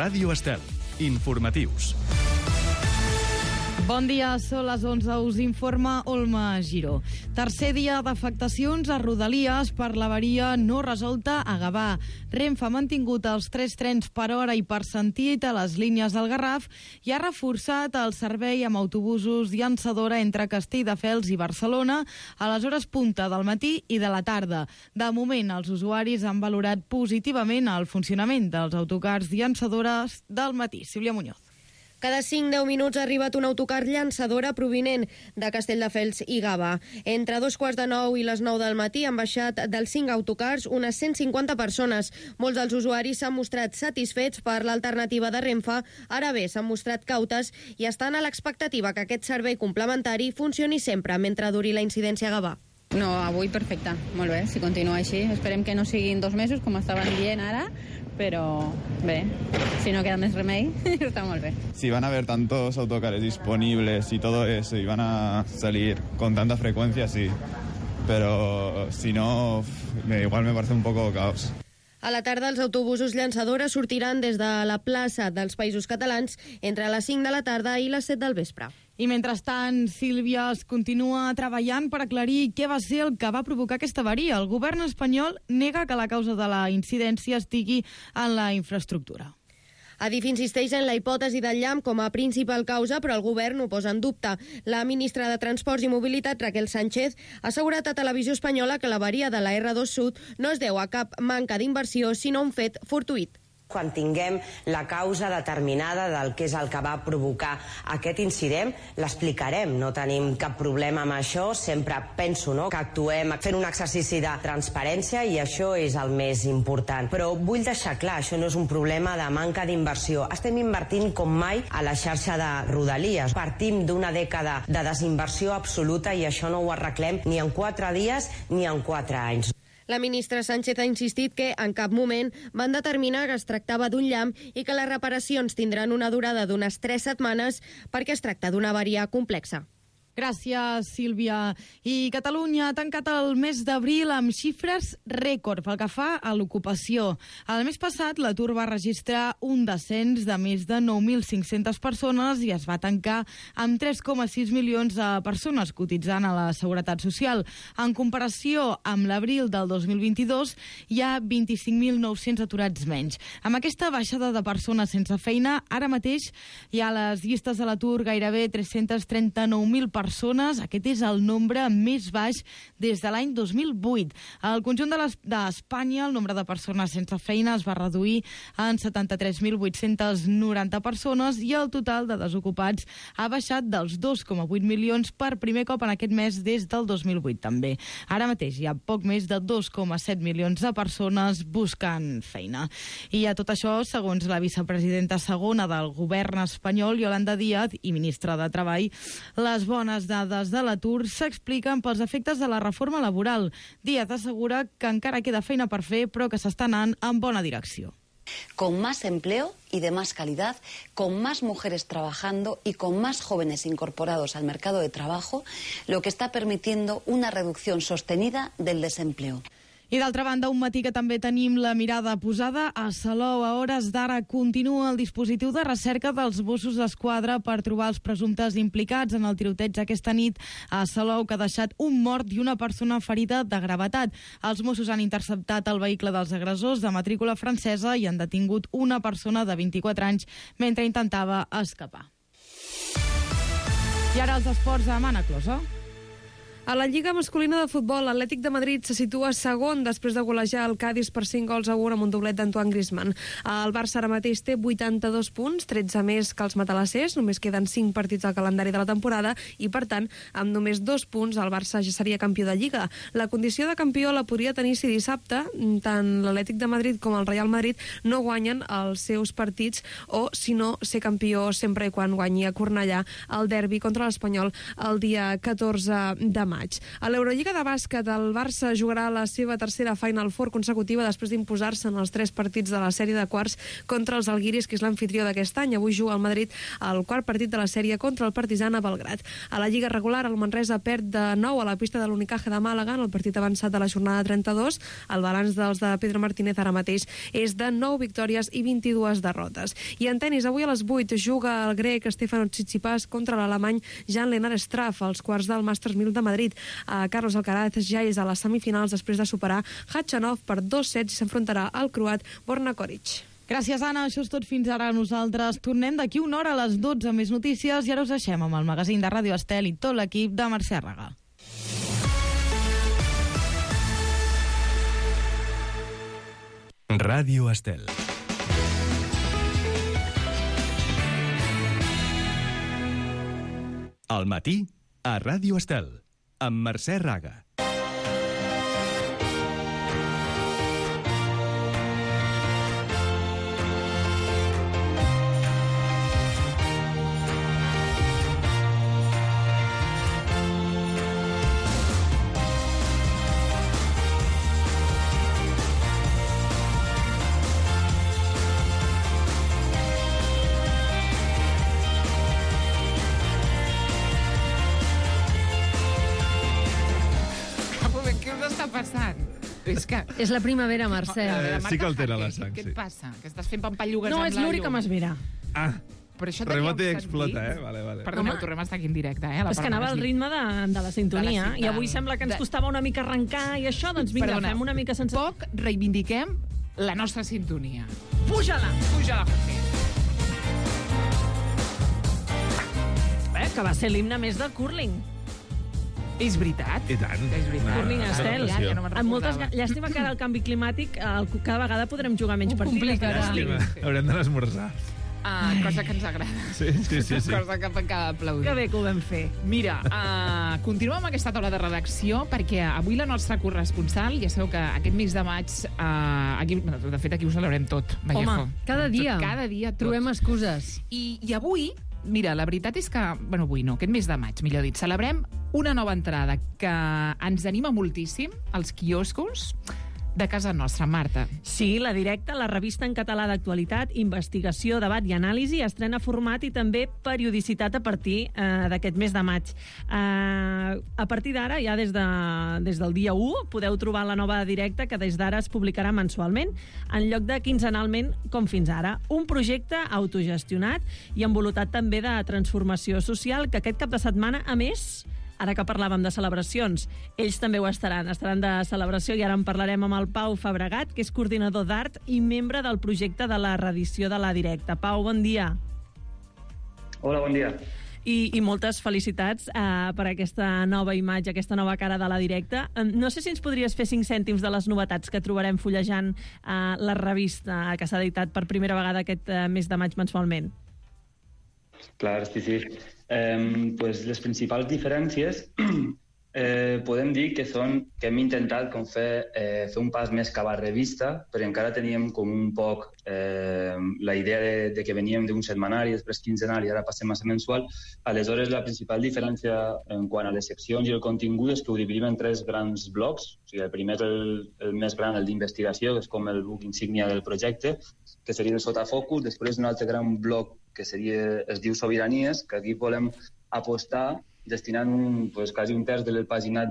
Ràdio Estel. Informatius. Bon dia, són les 11, us informa Olma Giró. Tercer dia d'afectacions a Rodalies per l'avaria no resolta a Gavà. Renfe ha mantingut els 3 trens per hora i per sentit a les línies del Garraf i ha reforçat el servei amb autobusos llançadora entre Castelldefels i Barcelona a les hores punta del matí i de la tarda. De moment, els usuaris han valorat positivament el funcionament dels autocars llançadores del matí. Sílvia Muñoz. Cada 5-10 minuts ha arribat un autocar llançadora provinent de Castelldefels i Gavà. Entre 8:45 i les 9 del matí han baixat dels 5 autocars unes 150 persones. Molts dels usuaris s'han mostrat satisfets per l'alternativa de Renfe, ara bé s'han mostrat cautes i estan a l'expectativa que aquest servei complementari funcioni sempre mentre duri la incidència a Gavà. No, avui perfecte, molt bé, si continua així. Esperem que no siguin 2 mesos, com estaven dient ara, pero bé, si no queda més remei, está muy bien. Si van a haber tantos autocares disponibles y todo eso, y van a salir con tanta frecuencia, sí. Pero si no, igual me parece un poco caos. A la tarda, els autobusos llançadora sortiran des de la plaça dels Països Catalans entre les 5 de la tarda i les 7 del vespre. I mentrestant, Sílvia es continua treballant per aclarir què va ser el que va provocar aquesta avaria. El govern espanyol nega que la causa de la incidència estigui en la infraestructura. Adif insisteix en la hipòtesi del llamp com a principal causa, però el govern ho posa en dubte. La ministra de Transports i Mobilitat, Raquel Sánchez, ha assegurat a Televisió Espanyola que l'avaria de la R2 Sud no es deu a cap manca d'inversió, sinó a un fet fortuït. Quan tinguem la causa determinada del que és el que va provocar aquest incident, l'explicarem. No tenim cap problema amb això. Sempre penso que actuem fent un exercici de transparència i això és el més important. Però vull deixar clar, això no és un problema de manca d'inversió. Estem invertint com mai a la xarxa de Rodalies. Partim d'una dècada de desinversió absoluta i això no ho arreglem ni en 4 dies ni en 4 anys. La ministra Sánchez ha insistit que en cap moment van determinar que es tractava d'un llamp i que les reparacions tindran una durada d'unes 3 setmanes perquè es tracta d'una avaria complexa. Gràcies, Sílvia. I Catalunya ha tancat el mes d'abril amb xifres rècord pel que fa a l'ocupació. El mes passat, l'atur va registrar un descens de més de 9.500 persones i es va tancar amb 3,6 milions de persones cotitzant a la Seguretat Social. En comparació amb l'abril del 2022, hi ha 25.900 aturats menys. Amb aquesta baixada de persones sense feina, ara mateix hi ha a les llistes de l'atur gairebé 339.000 persones. Aquest és el nombre més baix des de l'any 2008. Al conjunt d'Espanya, el nombre de persones sense feina es va reduir en 73.890 persones i el total de desocupats ha baixat dels 2,8 milions per primer cop en aquest mes des del 2008 també. Ara mateix hi ha poc més de 2,7 milions de persones buscant feina. I a tot això, segons la vicepresidenta segona del govern espanyol, Yolanda Díaz, i ministra de Treball, les bones dades de l'atur s'expliquen pels efectes de la reforma laboral. Díaz assegura que encara queda feina per fer, però que s'està anant en bona direcció. Con más empleo y de más calidad, con más mujeres trabajando y con más jóvenes incorporados al mercado de trabajo, lo que está permitiendo una reducción sostenida del desempleo. I d'altra banda, un matí que també tenim la mirada posada a Salou. A hores d'ara continua el dispositiu de recerca dels Mossos d'Esquadra per trobar els presumptes implicats en el tiroteig aquesta nit a Salou, que ha deixat un mort i una persona ferida de gravetat. Els Mossos han interceptat el vehicle dels agressors de matrícula francesa i han detingut una persona de 24 anys mentre intentava escapar. I ara els esports a Mana Closa. A la Lliga masculina de futbol, l'Atlètic de Madrid se situa segon després de golejar el Cádiz per 5-1 amb un doblet d'Antoine Griezmann. El Barça ara mateix té 82 punts, 13 més que els matalassers, només queden 5 partits al calendari de la temporada i, per tant, amb només 2 punts el Barça ja seria campió de Lliga. La condició de campió la podria tenir si dissabte tant l'Atlètic de Madrid com el Real Madrid no guanyen els seus partits o, si no, ser campió sempre i quan guanyi a Cornellà el derbi contra l'Espanyol el dia 14 de maig. maig. A l'Eurolliga de bàsquet, el Barça jugarà la seva tercera Final Four consecutiva després d'imposar-se en els 3 partits de la sèrie de quarts contra els Algiris, que és l'anfitrió d'aquest any. Avui juga el Madrid al quart partit de la sèrie contra el Partizan a Belgrad. A la Lliga regular, el Manresa perd de nou a la pista de l'Unicaja de Màlaga en el partit avançat de la jornada 32. El balanç dels de Pedro Martínez ara mateix és de 9 victòries i 22 derrotes. I en tenis, avui a les 8 juga el grec Stefanos Tsitsipas contra l'alemany Jan-Lennard Struff als quarts del Masters 1000 de Madrid. Carlos Alcaraz ja és a les semifinals després de superar Khachanov per 2 sets i s'enfrontarà al croat Borna Koric. Gràcies, Anna. Això és tot fins ara. Nosaltres tornem d'aquí una hora a les 12 amb més notícies i ara us deixem amb el magazín de Ràdio Estel i tot l'equip de Mercè Raga. Ràdio Estel. Al matí, a Ràdio Estel, amb Mercè Raga. És la primavera, Mercè. Sí que altera la sang, Què sí. et passa? Que estàs fent pampallugues No, amb és la l'únic que m'esvera. Ah, Però això Remote teníem explota, sentit. Vale. Perdoneu, Home. tornem a estar aquí en directe, a la És que anava al ritme de la sintonia, i avui sembla que ens costava una mica arrencar i això, doncs vinga, fem una mica sense... Poc reivindiquem la nostra sintonia. Puja-la! Puja-la, Jorge. Que va ser l'himne més del curling. És veritat? I tant. És veritat. Curling Estel. Ja no me'n Amb moltes... recordava. Llàstima que ara el canvi climàtic cada vegada podrem jugar menys partides. Llàstima. Haurem d'anar a esmorzar. Cosa que ens agrada. Sí. Cosa que cal aplaudir. Que bé que ho vam fer. Mira, continuem amb aquesta taula de redacció perquè avui la nostra corresponsal, ja sabeu que aquest mes de maig, aquí, de fet aquí ho celebrem tot, Vallejo. Home, cada dia. Cada dia tot. Trobem excuses. I avui, mira, la veritat és que, bueno, avui no, aquest mes de maig, millor dit, celebrem una nova entrada que ens anima moltíssim als quioscos de casa nostra, Marta. Sí, La Directa, la revista en català d'actualitat, investigació, debat i anàlisi, estrena format i també periodicitat a partir d'aquest mes de maig. A partir d'ara, ja des del dia 1, podeu trobar la nova Directa, que des d'ara es publicarà mensualment, en lloc de quinzenalment, com fins ara. Un projecte autogestionat i envolutat també de transformació social, que aquest cap de setmana, a més, ara que parlàvem de celebracions, ells també ho estaran de celebració, i ara en parlarem amb el Pau Fabregat, que és coordinador d'art i membre del projecte de la reedició de La Directa. Pau, bon dia. Hola, bon dia. I moltes felicitats per aquesta nova imatge, aquesta nova cara de La Directa. No sé si ens podries fer 5 cèntims de les novetats que trobarem fullejant la revista que s'ha editat per primera vegada aquest mes de maig mensualment. Clar, sí. Pues les principals diferències podem dir que són que hem intentat fer un pas més cap a revista, perquè encara teníem com un poc la idea de que veníem d'un setmanari, després quinzenal i ara passem a ser mensual. Aleshores, la principal diferència en quant a les seccions i el contingut és que ho dividim en 3 grans blocs. O sigui, el primer és el més gran, el d'investigació, que és com el buc insígnia del projecte, que seria el sotafocus. Després un altre gran bloc que es diu Sobiranies, que aquí volem apostar destinant quasi un terç del paginat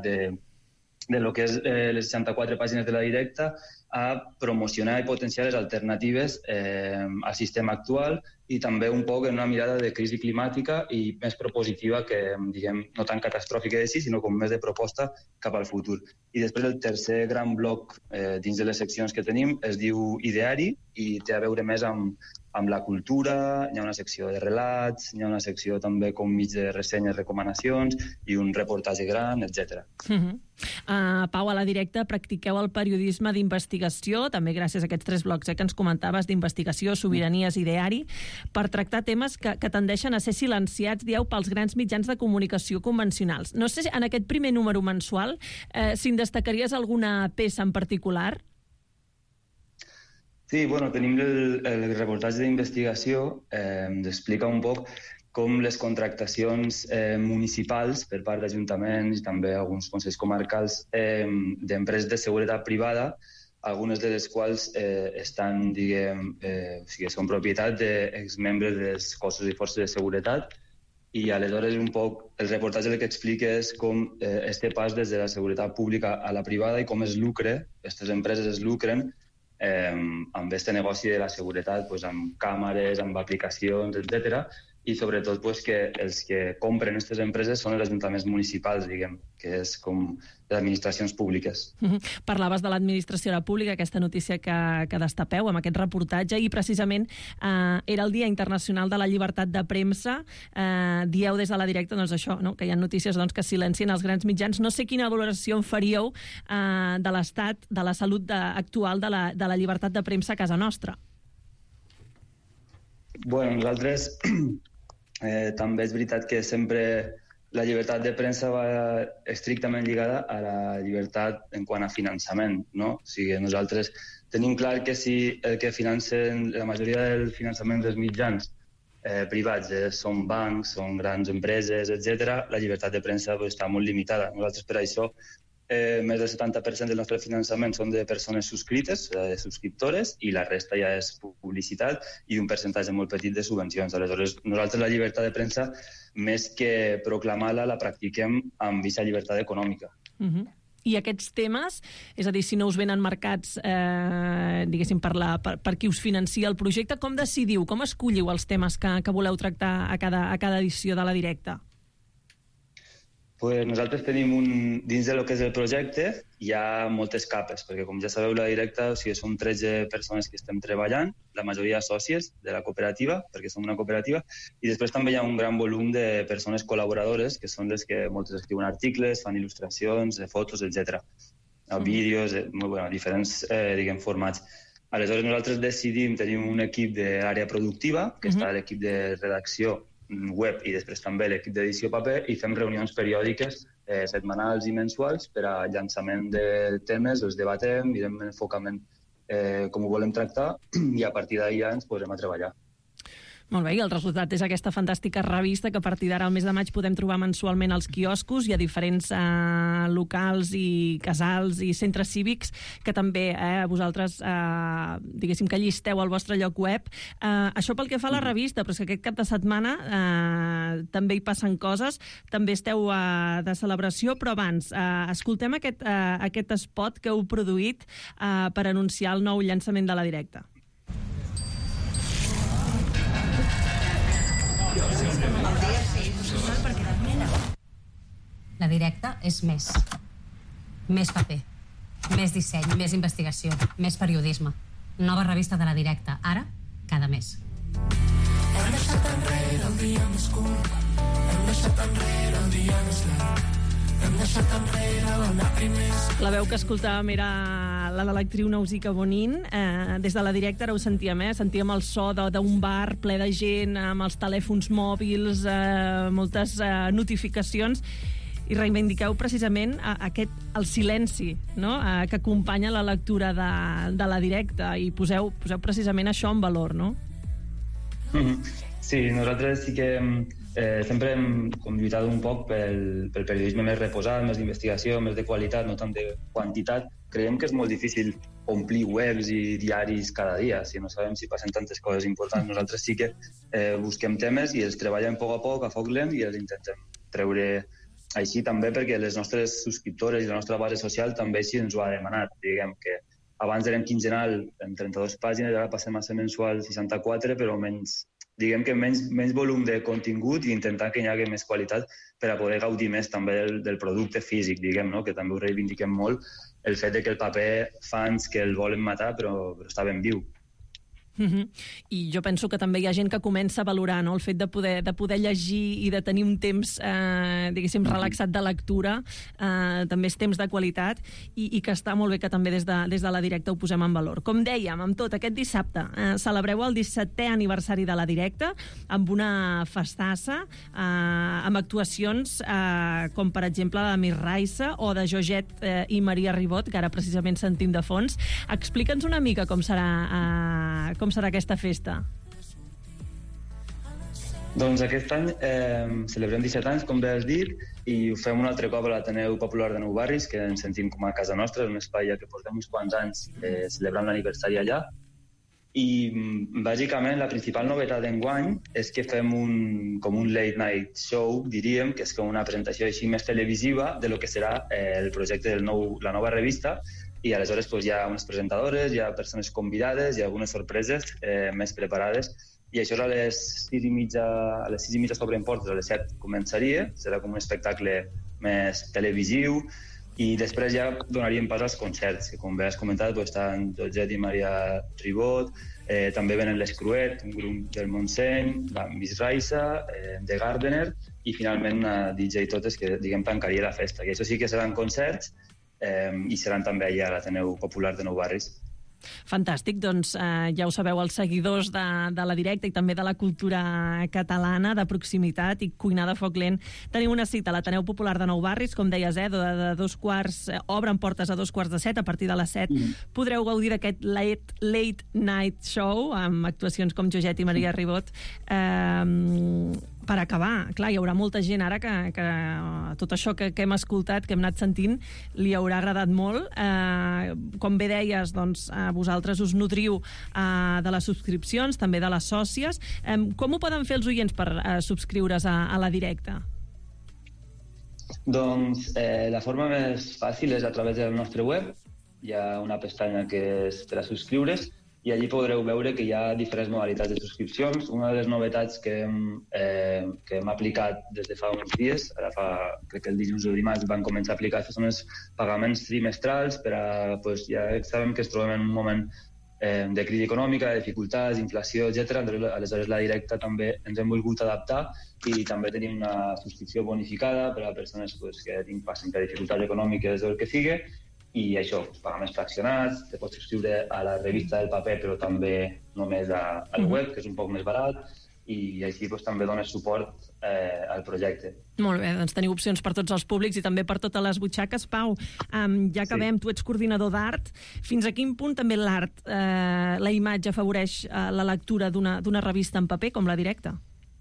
de lo que és les 64 pàgines de La Directa a promocionar i potenciar les alternatives al sistema actual i també un poc en una mirada de crisi climàtica i més propositiva que, diguem, no tan catastròfica de sí, sinó com més de proposta cap al futur. I després el tercer gran bloc dins de les seccions que tenim es diu Ideari i té a veure més amb la cultura, hi ha una secció de relats, hi ha una secció també com mig de ressenyes, recomanacions i un reportatge gran, etc. Pau, a La Directa practiqueu el periodisme d'investigació, també gràcies a aquests 3 blocs que ens comentaves, d'investigació, sobiranies, ideari, per tractar temes que tendeixen a ser silenciats, dieu, pels grans mitjans de comunicació convencionals. No sé si en aquest primer número mensual si en destacaries alguna peça en particular. Sí, bueno, tenim el reportatge d'investigació, explica un poc com les contractacions municipals per part d'ajuntaments i també alguns consells comarcals d'empreses de seguretat privada, algunes de les quals estan, són propietat d'exmembres dels cossos i forces de seguretat, i aleshores un poc el reportatge el que explica és com este pas des de la seguretat pública a la privada i com aquestes empreses es lucren amb aquest negoci de la seguretat, amb càmeres, amb aplicacions, etc. I sobretot que els que compren aquestes empreses són els ajuntaments municipals, que és com les administracions públiques. Parlaves de l'administració pública, aquesta notícia que destapeu amb aquest reportatge, i precisament era el Dia Internacional de la Llibertat de Premsa. Dieu des de la directa això, que hi ha notícies que silencien els grans mitjans. No sé quina valoració en faríeu de l'estat, de la salut actual de la llibertat de premsa a casa nostra. Bueno, nosaltres també és veritat que sempre la llibertat de premsa va estrictament lligada a la llibertat en quant a finançament, no? O sigui, nosaltres tenim clar que si el que financen la majoria del finançament dels mitjans privats són bancs, són grans empreses, etc., la llibertat de premsa està molt limitada. Nosaltres per això més del 70% del nostre finançament són de persones subscrites, de subscriptores, i la resta ja és publicitat i un percentatge molt petit de subvencions. Aleshores, nosaltres la llibertat de premsa, més que proclamar-la, la practiquem amb aquesta llibertat econòmica. I aquests temes, és a dir, si no us venen marcats, diguéssim, per qui us financia el projecte, com decidiu, com escolliu els temes que voleu tractar a cada edició de la directa? Pues nosaltres tenim dins del que és el projecte hi ha moltes capes, perquè com ja sabeu la directa, som 13 persones que estem treballant, la majoria sòcies de la cooperativa, perquè som una cooperativa, i després també hi ha un gran volum de persones col·laboradores, que són les que moltes escriuen articles, fan il·lustracions, fotos, etc. Vídeos, diferents formats. Aleshores nosaltres decidim, tenim un equip de l'àrea productiva, que està a l'equip de redacció web i després també l'equip d'edició paper, i fem reunions periòdiques setmanals i mensuals per a llançament de temes, els debatem, mirem enfocament com ho volem tractar i a partir d'ahir ja ens posem a treballar. Molt bé, i el resultat és aquesta fantàstica revista que a partir d'ara, al mes de maig, podem trobar mensualment als quioscos i a diferents locals i casals i centres cívics que també vosaltres, diguéssim, que llisteu al vostre lloc web. Això pel que fa a la revista, però és que aquest cap de setmana també hi passen coses, també esteu de celebració, però abans, escoltem aquest spot que heu produït per anunciar el nou llançament de la directa. La directa és més. Més paper, més disseny, més investigació, més periodisme. Nova revista de la directa, ara, cada mes. Hem deixat enrere el dia més curt, hem deixat enrere el dia més llarg, hem deixat enrere l'anar primers. La veu que escoltàvem era la de l'actriu Nausica Bonin. Des de la directa ara ho sentíem, sentíem el so d'un bar ple de gent, amb els telèfons mòbils, moltes notificacions, i reivindiqueu precisament el silenci, no?, que acompanya la lectura de la directa, i poseu precisament això en valor, no? Sí, nosaltres sí que sempre hem lluitat un poc pel periodisme més reposat, més d'investigació, més de qualitat, no tant de quantitat. Creiem que és molt difícil omplir webs i diaris cada dia, si no sabem si passen tantes coses importants. Nosaltres sí que busquem temes i els treballem a poc, a foc lent, i els intentem treure així també perquè les nostres subscriptores i la nostra base social també així ens ho ha demanat. Diguem que abans érem quinzenal en 32 pàgines, ara passem a ser mensual 64, però menys volum de contingut i intentar que hi hagi més qualitat per a poder gaudir més també del producte físic, diguem, no?, que també ho reivindiquem molt, el fet que el paper fa anys que el volen matar però està ben viu. I jo penso que també hi ha gent que comença a valorar, no?, el fet de poder llegir i de tenir un temps, diguéssim, relaxat de lectura, també és temps de qualitat, i que està molt bé que també des de la directa ho posem en valor. Com dèiem, amb tot, aquest dissabte celebreu el 17è aniversari de la directa amb una festassa, amb actuacions com per exemple la Miss Raissa o de Joget i Maria Ribot, que ara precisament sentim de fons. Explica'ns una mica com serà aquesta festa. Doncs aquest any celebrem 17 anys, com bé has dit, i ho fem un altre cop a l'Ateneu Popular de Nou Barris, que ens sentim com a casa nostra, és un espai que portem uns quants anys celebrant l'aniversari allà. I bàsicament la principal novetat d'enguany és que fem com un late night show, diríem, que és com una presentació així més televisiva de lo que serà el projecte de la nova revista, i aleshores hi ha unes presentadores, hi ha persones convidades i algunes sorpreses més preparades, i això és a les 6:30 s'obren portes, a les 7 començaria, serà com un espectacle més televisiu, i després ja donaríem pas als concerts, que com bé has comentat estan Georgette i Maria Ribot, també venen Les Cruet, un grup del Montseny, la Miss Raisa, The Gardener, i finalment una DJ Totes que tancaria la festa. I això sí que seran concerts i seran també allà a l'Ateneu Popular de Nou Barris. Fantàstic, doncs ja ho sabeu, els seguidors de la directa i també de la cultura catalana de proximitat i cuinar de foc lent. Tenim una cita a l'Ateneu Popular de Nou Barris, com deies, de 2:15, obren portes a 2:15, a partir de les 7. Podreu gaudir d'aquest late night show amb actuacions com Georgette i Maria Ribot. Per acabar, clar, hi haurà molta gent ara que tot això que hem escoltat, que hem anat sentint, li haurà agradat molt. Com bé deies, doncs, vosaltres us nodriu de les subscripcions, també de les sòcies. Com ho poden fer els oients per subscriure's a la directa? Doncs la forma més fàcil és a través del nostre web. Hi ha una pestanya que és per a subscriure's, i allí podreu veure que hi ha diferents modalitats de subscripcions. Una de les novetats que hem aplicat des de fa uns dies, crec que el dilluns o dimarts van començar a aplicar, són els pagaments trimestrals, ja sabem que ens trobem en un moment de crisi econòmica, de dificultats, inflació, etc. Aleshores la directa també ens hem volgut adaptar i també tenim una subscripció bonificada per a persones que passen per dificultats econòmiques o el que sigui. I això, pagaments fraccionats, te pots subscriure a la revista del paper, però també només al web, que és un poc més barat, i així també dones suport al projecte. Molt bé, doncs teniu opcions per tots els públics i també per totes les butxaques. Pau, ja acabem, tu ets coordinador d'art. Fins a quin punt també l'art, la imatge, afavoreix la lectura d'una revista en paper com la directa?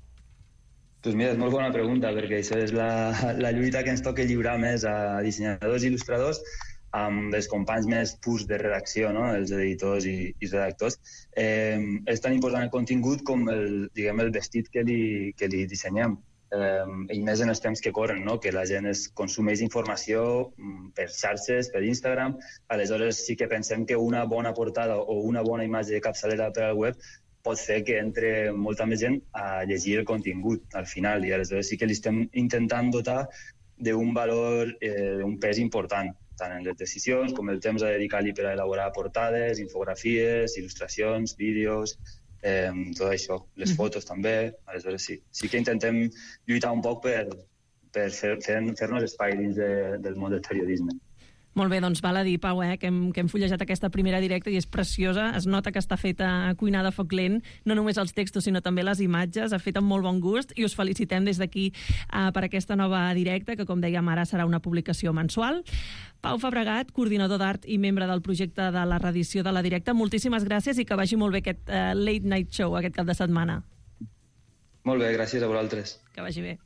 Doncs mira, és molt bona pregunta, perquè això és la lluita que ens toca lliurar més a dissenyadors i il·lustradors, amb els companys més purs de redacció, no? Els editors i redactors. És tan important el contingut com el vestit que li dissenyem. I més en els temps que corren, no? Que la gent consumeix informació per xarxes, per Instagram. Aleshores sí que pensem que una bona portada o una bona imatge de capçalera per al web pot fer que entre molta més gent a llegir el contingut al final. I aleshores sí que li estem intentant dotar d'un valor, d'un pes important, tant en les decisions com el temps a dedicar-li per a elaborar portades, infografies, il·lustracions, vídeos, tot això, les fotos també. Aleshores sí que intentem lluitar un poc per fer-nos espai dins del món del periodisme. Molt bé, doncs val a dir, Pau, que hem fullejat aquesta primera directa i és preciosa, es nota que està feta cuinada a foc lent, no només els textos sinó també les imatges, ha fet amb molt bon gust i us felicitem des d'aquí per aquesta nova directa, que com dèiem ara serà una publicació mensual. Pau Fabregat, coordinador d'art i membre del projecte de la reedició de la directa, moltíssimes gràcies i que vagi molt bé aquest late night show aquest cap de setmana. Molt bé, gràcies a vosaltres. Que vagi bé.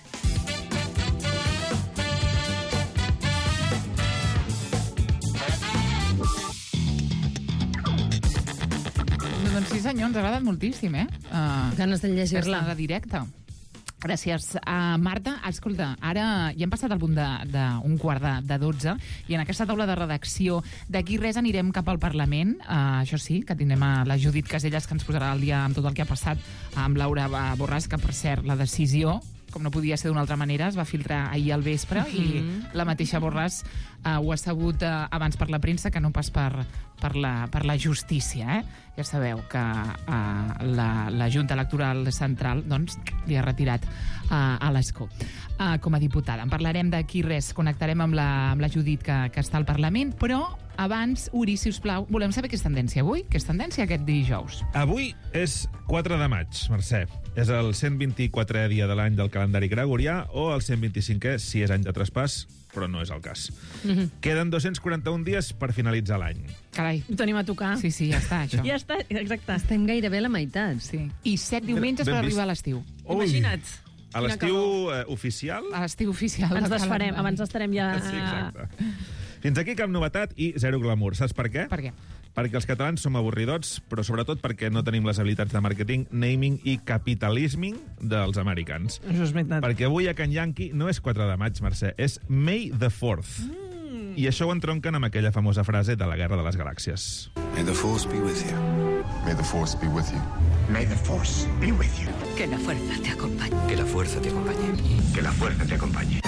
Doncs sí, senyor, ens ha agradat moltíssim, Ganes de llegir-la. Aquesta directa. Gràcies. Marta, escolta, ara ja hem passat al punt d'un quart de 12 i en aquesta taula de redacció d'aquí res anirem cap al Parlament. Això sí, que tindrem a la Judit Casellas, que ens posarà al dia amb tot el que ha passat amb Laura Borràs, que per cert, la decisió, com no podia ser d'una altra manera, es va filtrar ahir al vespre i la mateixa Borràs ho ha sabut abans per la premsa que no pas per la justícia. Ja sabeu que la Junta Electoral Central doncs, li ha retirat a l'ESCO com a diputada. En parlarem d'aquí res, connectarem amb la Judit que està al Parlament, però abans, Uri, si us plau, volem saber què és tendència avui, què és tendència aquest dijous. Avui és 4 de maig, Mercè. És el 124è dia de l'any del calendari gregorià o el 125è si és any de traspàs, però no és el cas. Queden 241 dies per finalitzar l'any. Carai. Ho tenim a tocar. Sí, ja està, això. Ja està, exacte. Estem gairebé a la meitat. Sí. I 7 diumenges per arribar a l'estiu. Imagina't. A l'estiu oficial... A l'estiu oficial. Ens desfarem, abans estarem ja... Sí, exacte. Fins aquí cap novetat i zero glamour. Saps per què? Per què? Perquè els catalans som avorridots, però sobretot perquè no tenim les habilitats de màrqueting, naming i capitalisming dels americans. Això és veritat. Perquè avui a Can Yankee no és 4 de maig, Mercè, és May the 4th. I això ho entronquen amb aquella famosa frase de la Guerra de les Galàxies. May the force be with you. May the force be with you. May the force be with you. Que la fuerza te acompañe. Que la fuerza te acompañe. Que la fuerza te acompañe.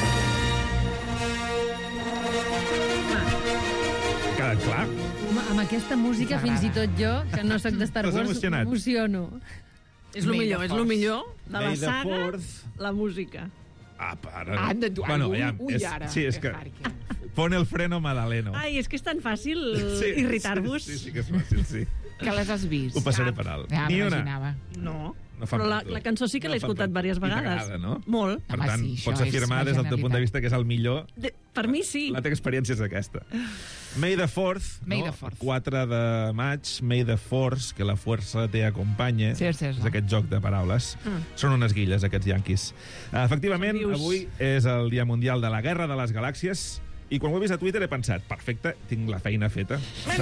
Queda clar. Amb aquesta música, fins i tot jo, que no sóc de Star Wars, m'emociono. És el millor de la May the saga, Fourth. la música. Ah, para. Bueno, ja, sí, és que... Pon el freno Madaleno. Ai, és que és tan fàcil irritar-vos. Sí, que és fàcil, sí. Que les has vist. Ho passaré per alt. Ja, Ni una. No. No fa Però per la cançó sí que l'he escoltat diverses vegades. t'agrada, no? Molt. Per tant, pots afirmar des del teu punt de vista que és el millor. Per mi sí. La teva experiència és aquesta. May the 4th, May no? the 4th. 4 de maig, May the Force, que la força te acompanye. Sí. És aquest joc de paraules. Són unes guilles, aquests yanquis. Efectivament, avui és el Dia Mundial de la Guerra de les Galàxies. I quan ho he vist a Twitter he pensat, perfecte, tinc la feina feta.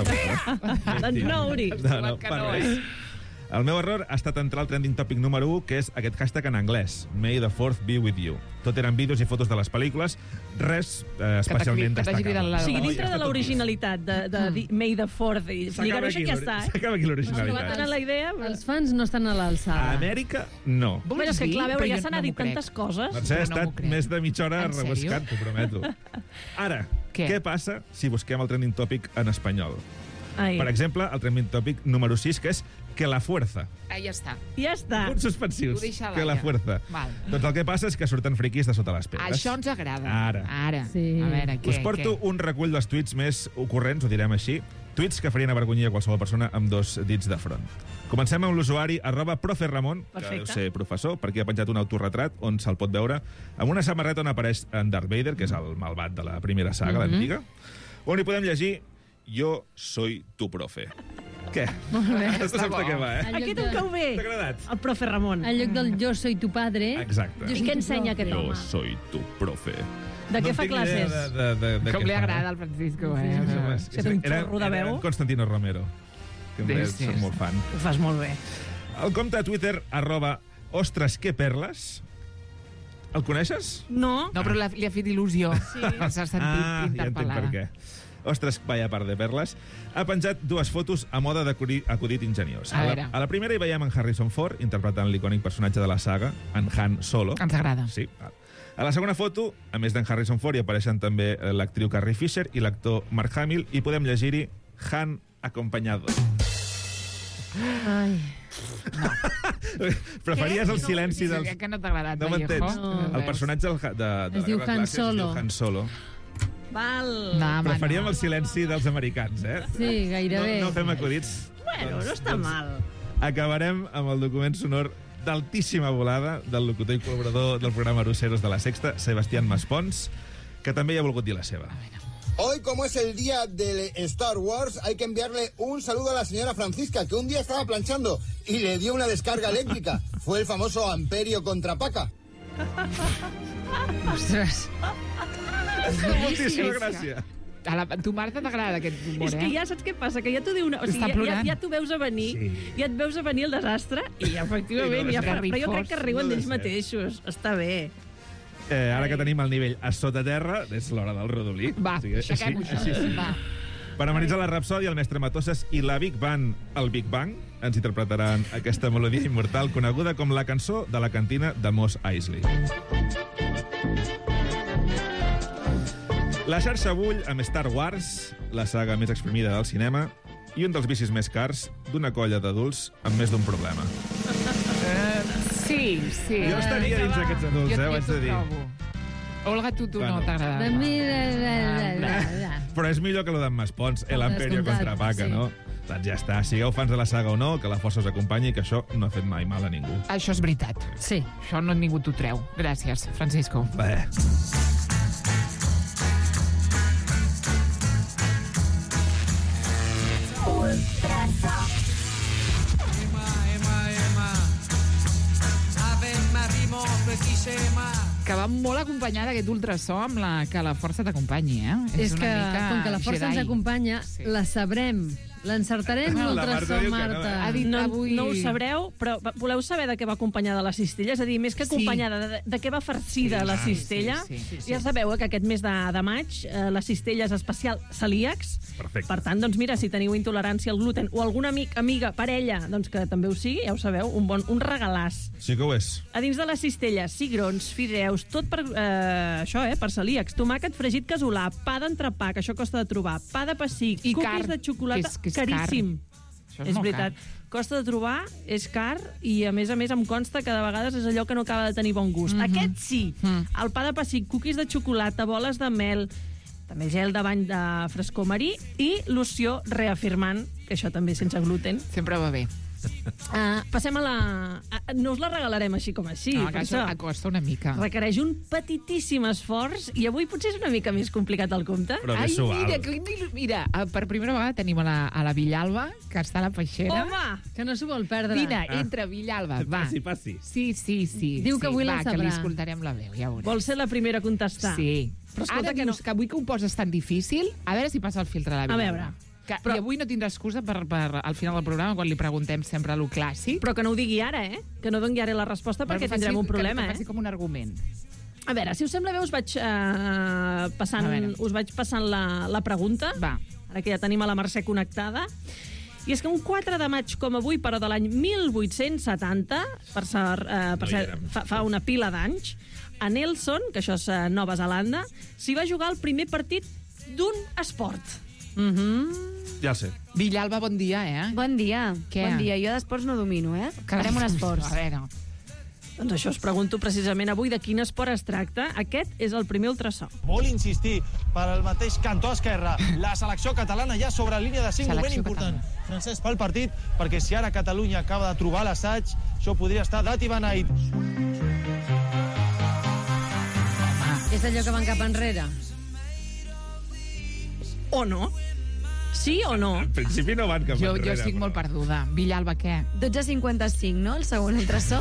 Doncs no, Uri. No, per res. El meu error ha estat entrar al trending topic número 1, que és aquest hashtag en anglès, May the 4th be with you. Tot eren vídeos i fotos de les pel·lícules, res especialment destacable. O sigui, dintre de l'originalitat de dir May the 4th, i lligar-ho això ja està. S'acaba aquí l'originalitat. Si va tenir la idea... Els fans no estan a l'alçada. A Amèrica, no. Però és que, clar, a veure, ja s'han dit tantes coses. Mercè, ha estat més de mitja hora rebuscant, t'ho prometo. Ara, què passa si busquem el trending topic en espanyol? Per exemple, el trending topic número 6, que és que la fuerza. Ja està. Ja està. Punts suspensius. Ho deixa Que la fuerza. Val. Doncs el que passa és que surten friquis de sota les pedres. Això ens agrada. Ara. Sí. A veure, què? Us porto un recull dels tuits més ocurrents, ho direm així. Tuits que farien avergonyir a qualsevol persona amb 2 dits de front. Comencem amb l'usuari @proferramon, que deu ser professor, perquè ha penjat un autorretrat on se'l pot veure amb una samarreta on apareix en Darth Vader, que és el malvat de la primera saga, l'antiga, on hi podem llegir "Yo soy tu profe". Què? Ara saps de què va, Aquest em cau bé. T'ha agradat? El profe Ramon. En lloc del "yo soy tu padre". Exacte. I què ensenya aquest home? Yo soy tu profe. De què fa classes? Com li agrada al Francisco, Que té un xorro de veu. Era Constantino Romero, que soc molt fan. Ho fas molt bé. El compte a Twitter, @ostres que perles. El coneixes? No. No, però li ha fet il·lusió. Sí. S'ha sentit interpel·lada. Ja entenc per què. Ostres, vaya par de perles. Ha penjat 2 fotos a moda d'acudit ingeniós. A la primera hi veiem en Harrison Ford, interpretant l'icònic personatge de la saga, en Han Solo. Ens agrada. Sí. A la segona foto, a més d'en Harrison Ford, hi apareixen també l'actriu Carrie Fisher i l'actor Mark Hamill, i podem llegir-hi Han acompanyado. Ai... Preferies el silenci dels... Que no t'ha agradat, no m'entens? El personatge es diu Han Solo. Han Solo. Val. Preferíem el silenci dels americans, Sí, gairebé. No fem acudits. Bueno, no està mal. Acabarem amb el document sonor d'altíssima volada del locutor i col·laborador del programa Arusseros de la Sexta, Sebastián Maspons, que també hi ha volgut dir la seva. Hoy, como es el día de Star Wars, hay que enviarle un saludo a la señora Francisca, que un día estaba planchando y le dio una descarga eléctrica. Fue el famoso Amperio contra Paca. Ostres. Moltíssima gràcia. A tu, Marta, t'agrada aquest humor, És que ja saps què passa, que ja t'ho diu una... O sigui, ja t'ho veus a venir, ja et veus a venir el desastre, i efectivament, però jo crec que riuen d'ells mateixos. Està bé. Ara que tenim el nivell a sota terra, és l'hora del rodolí. Va, aixequem-ho això. Va. Per amenitzar la rapsòdia, el mestre Matosses i la Big Bang, el Big Bang, ens interpretaran aquesta melodia immortal coneguda com la cançó de la cantina de Mos Eisley. La xarxa bull amb Star Wars, la saga més exprimida del cinema, i un dels vicis més cars d'una colla d'adults amb més d'un problema. Sí. Jo estaria dins d'aquests adults, ho haig de dir. Olga, tu no t'agrada. De mi... Però és millor que lo d'en Maspons, el Amperio contra Paca, no? Doncs ja està, sigueu fans de la saga o no, que la força us acompanyi, que això no ha fet mai mal a ningú. Això és veritat. Sí. Això ningú t'ho treu. Gràcies, Francisco. Bé. Ave María. va molt acompanyada aquest ultrasò amb que la força t'acompanyi, eh? És que, com que la força ens acompanya, la sabrem. L'encertarem l'ultrasò, Marta. Ha dit avui... No ho sabreu, però voleu saber de què va acompanyada la cistella? És a dir, més que acompanyada, de què va farcida la cistella? Ja sabeu que aquest mes de maig la cistella és especial celíacs. Perfecte. Per tant, doncs mira, si teniu intolerància al gluten o algun amic, amiga, parella, doncs que també ho sigui, ja ho sabeu, un regalàs. Sí que ho és. A dins de la cistella, cigrons, fideus, tot per això, per celíacs, tomàquet fregit casolà, pa d'entrepà, que això costa de trobar, pa de pessic, cookies de xocolata, caríssim. És veritat. Costa de trobar, és car i, a més em consta que de vegades és allò que no acaba de tenir bon gust. Aquest sí. El pa de pessic, cookies de xocolata, boles de mel, també gel de bany de frescor marí i loció reafirmant, que això també sense gluten. Sempre va bé. Passem a la... No us la regalarem així com així. No, que això costa una mica. Requereix un petitíssim esforç i avui potser és una mica més complicat el compte. Però que suau. Mira, per primera vegada tenim a la Villalba, que està a la peixera. Home! Que no s'ho vol perdre. Vine, entra, Villalba, va. Passi. Sí. Diu que avui la sabrà. Va, que li escoltarem la veu, ja veuràs. Vol ser la primera a contestar. Sí. Però escolta, ara dius que avui que ho poses tan difícil, a veure si passa el filtre de la Villalba. A veure. I avui no tindrà excusa per al final del programa, quan li preguntem sempre lo clàssic. Però que no ho digui ara, Que no doni ara la resposta perquè tindrem un problema, Que faci com un argument. A veure, si us sembla bé, us vaig passant la pregunta. Va. Ara que ja tenim a la Mercè connectada. I és que un 4 de maig com avui, però de l'any 1870, fa una pila d'anys, a Nelson, que això és Nova Zelanda, s'hi va jugar el primer partit d'un esport. Ja sé. Villalba, bon dia, Bon dia. Què? Bon dia. Jo d'esports no domino, Farem un esport. A veure. Doncs això us pregunto precisament avui de quin esport es tracta. Aquest és el primer ultrasò. Vol insistir per al mateix cantó esquerre. La selecció catalana ja sobre línia de 5, moment important. Francesc, pel partit, perquè si ara Catalunya acaba de trobar l'assaig, això podria estar dat i beneït. És allò que van cap enrere. O no? Sí o no? En principi no van cap enrere. Jo estic molt perduda. Villalba, què? 12:55, no? El segon ultrasò.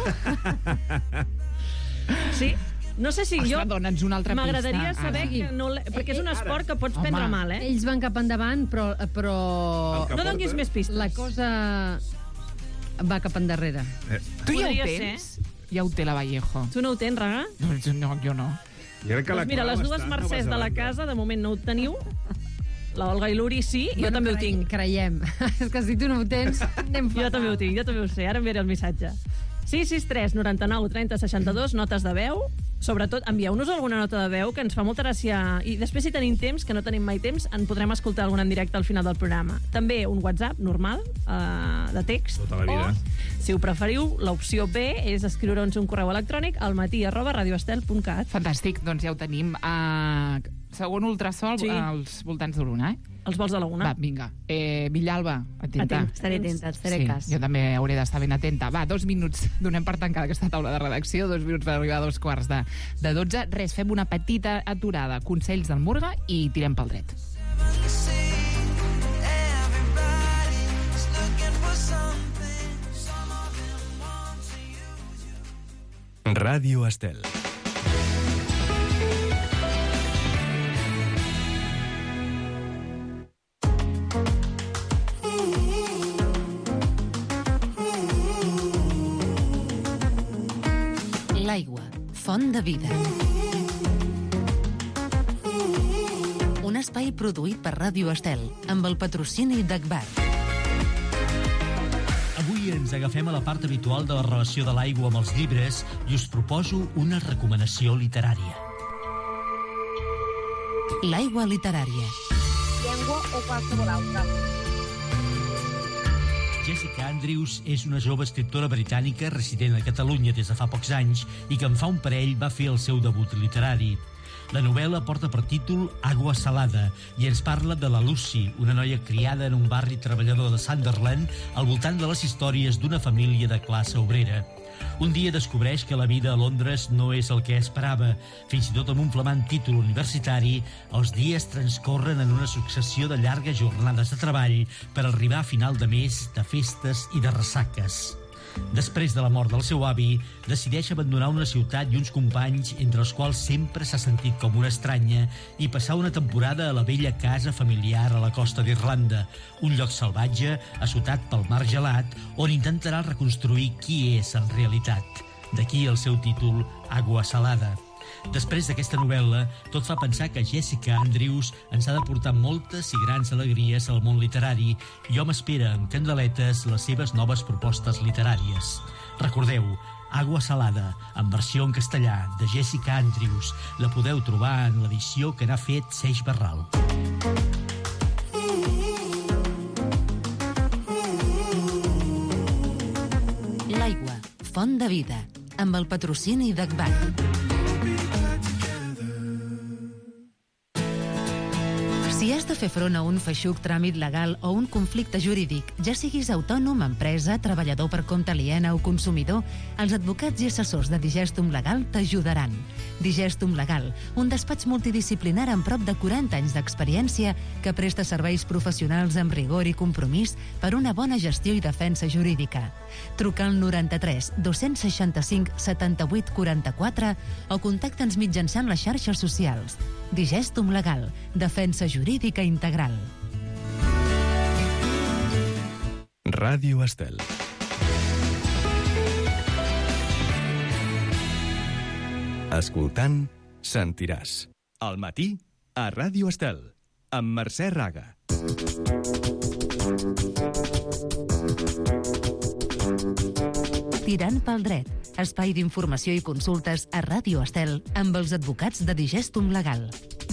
Sí. No sé si jo... Dona'ns una altra pista. M'agradaria saber que no... Perquè és un esport que pots prendre mal, Ells van cap endavant, però... No donis més pistes. La cosa va cap endarrere. Tu ja ho tens? Ja ho té la Vallejo. Tu no ho tens, Raga? No, jo no. Doncs mira, les dues Mercès de la casa, de moment no ho teniu. La Olga i l'Uri sí, jo també ho tinc. Creiem. És que si tu no ho tens, anem fatal. Jo també ho tinc, jo també ho sé. Ara enviaré el missatge. 663 99 30 62, notes de veu. Sobretot, envieu-nos alguna nota de veu, que ens fa molta gràcia. I després, si tenim temps, que no tenim mai temps, en podrem escoltar alguna en directe al final del programa. També un WhatsApp normal, de text. Tota la vida. O, si ho preferiu, l'opció B és escriure'ns un correu electrònic al matí@radioestel.cat. Fantàstic, doncs ja ho tenim. Segon ultrasol als voltants de l'una, Els vols de la una. Va, vinga. Villalba, atenta. Estaré atenta, estaré cas. Jo també hauré d'estar ben atenta. Va, 2 minuts. Donem per tancada aquesta taula de redacció. 2 minuts per arribar a 2:15 de 12. Res, fem una petita aturada. Consells del Murga i tirem pel dret. Ràdio Estel. L'aigua, font de vida. Un espai produït per Ràdio Estel, amb el patrocini d'Agbar. Avui ens agafem a la part habitual de la relació de l'aigua amb els llibres i us proposo una recomanació literària. L'aigua literària. Llengua o qualsevol altra. Jessica Andrews és una jove escriptora britànica resident a Catalunya des de fa pocs anys i que en fa un parell va fer el seu debut literari. La novel·la porta per títol Agua Salada i ens parla de la Lucy, una noia criada en un barri treballador de Sunderland al voltant de les històries d'una família de classe obrera. Un dia descobreix que la vida a Londres no és el que esperava. Fins i tot amb un flamant títol universitari, els dies transcorren en una successió de llargues jornades de treball per arribar a final de mes de festes i de ressaques. Després de la mort del seu avi, decideix abandonar una ciutat i uns companys entre els quals sempre s'ha sentit com una estranya i passar una temporada a la vella casa familiar a la costa d'Irlanda, un lloc salvatge assotat pel mar gelat on intentarà reconstruir qui és en realitat. D'aquí el seu títol, Agua Salada. Després d'aquesta novel·la, tot fa pensar que Jessica Andrews ens ha de portar moltes i grans alegries al món literari i hom espera amb candeletes les seves noves propostes literàries. Recordeu, Agua Salada, en versió en castellà, de Jessica Andrews. La podeu trobar en l'edició que n'ha fet Seix Barral. L'aigua, font de vida, amb el patrocini d'Agbar. Si has de fer front a un feixuc tràmit legal o un conflicte jurídic, ja siguis autònom, empresa, treballador per compte aliena o consumidor, els advocats i assessors de Digestum Legal t'ajudaran. Digestum Legal, un despatx multidisciplinar amb prop de 40 anys d'experiència que presta serveis professionals amb rigor i compromís per una bona gestió i defensa jurídica. Truca al 93 265 78 44 o contacta'ns mitjançant les xarxes socials. Digestum Legal, defensa jurídica integral. Ràdio Estel. Escoltant, sentiràs. Al matí, a Ràdio Estel, amb Mercè Raga. Tirant pel dret, espai d'informació i consultes a Ràdio Estel amb els advocats de Digestum Legal.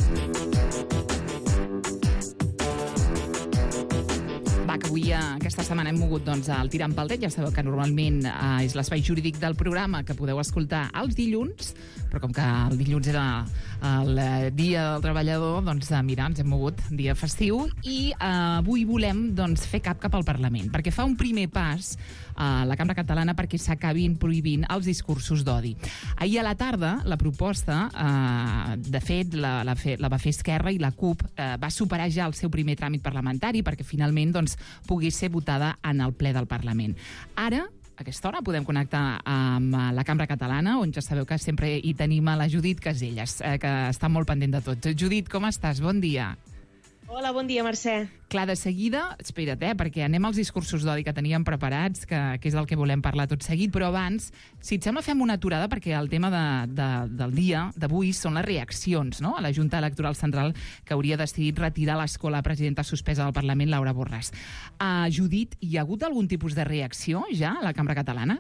Que avui, aquesta setmana, hem mogut el Tirant pel dret. Ja sabeu que normalment és l'espai jurídic del programa que podeu escoltar els dilluns, però com que el dilluns era el dia del treballador, mira, ens hem mogut, dia festiu, i avui volem fer cap al Parlament, perquè fa un primer pas a la Cambra Catalana perquè s'acabin prohibint els discursos d'odi. Ahir a la tarda, la proposta, de fet, la va fer Esquerra i la CUP, va superar ja el seu primer tràmit parlamentari perquè finalment pogués ser votada en el ple del Parlament. Ara, a aquesta hora, podem connectar amb la Cambra Catalana, on ja sabeu que sempre hi tenim a la Judit Caselles, que està molt pendent de tot. Judit, com estàs? Bon dia. Hola, bon dia, Mercè. Clar, de seguida, espera't, perquè anem als discursos d'odi que teníem preparats, que és del que volem parlar tot seguit, però abans, si et sembla, fem una aturada, perquè el tema del dia d'avui són les reaccions, no?, a la Junta Electoral Central, que hauria decidit retirar l'escó a la presidenta suspesa del Parlament, Laura Borràs. Judit, hi ha hagut algun tipus de reacció ja a la Cambra Catalana?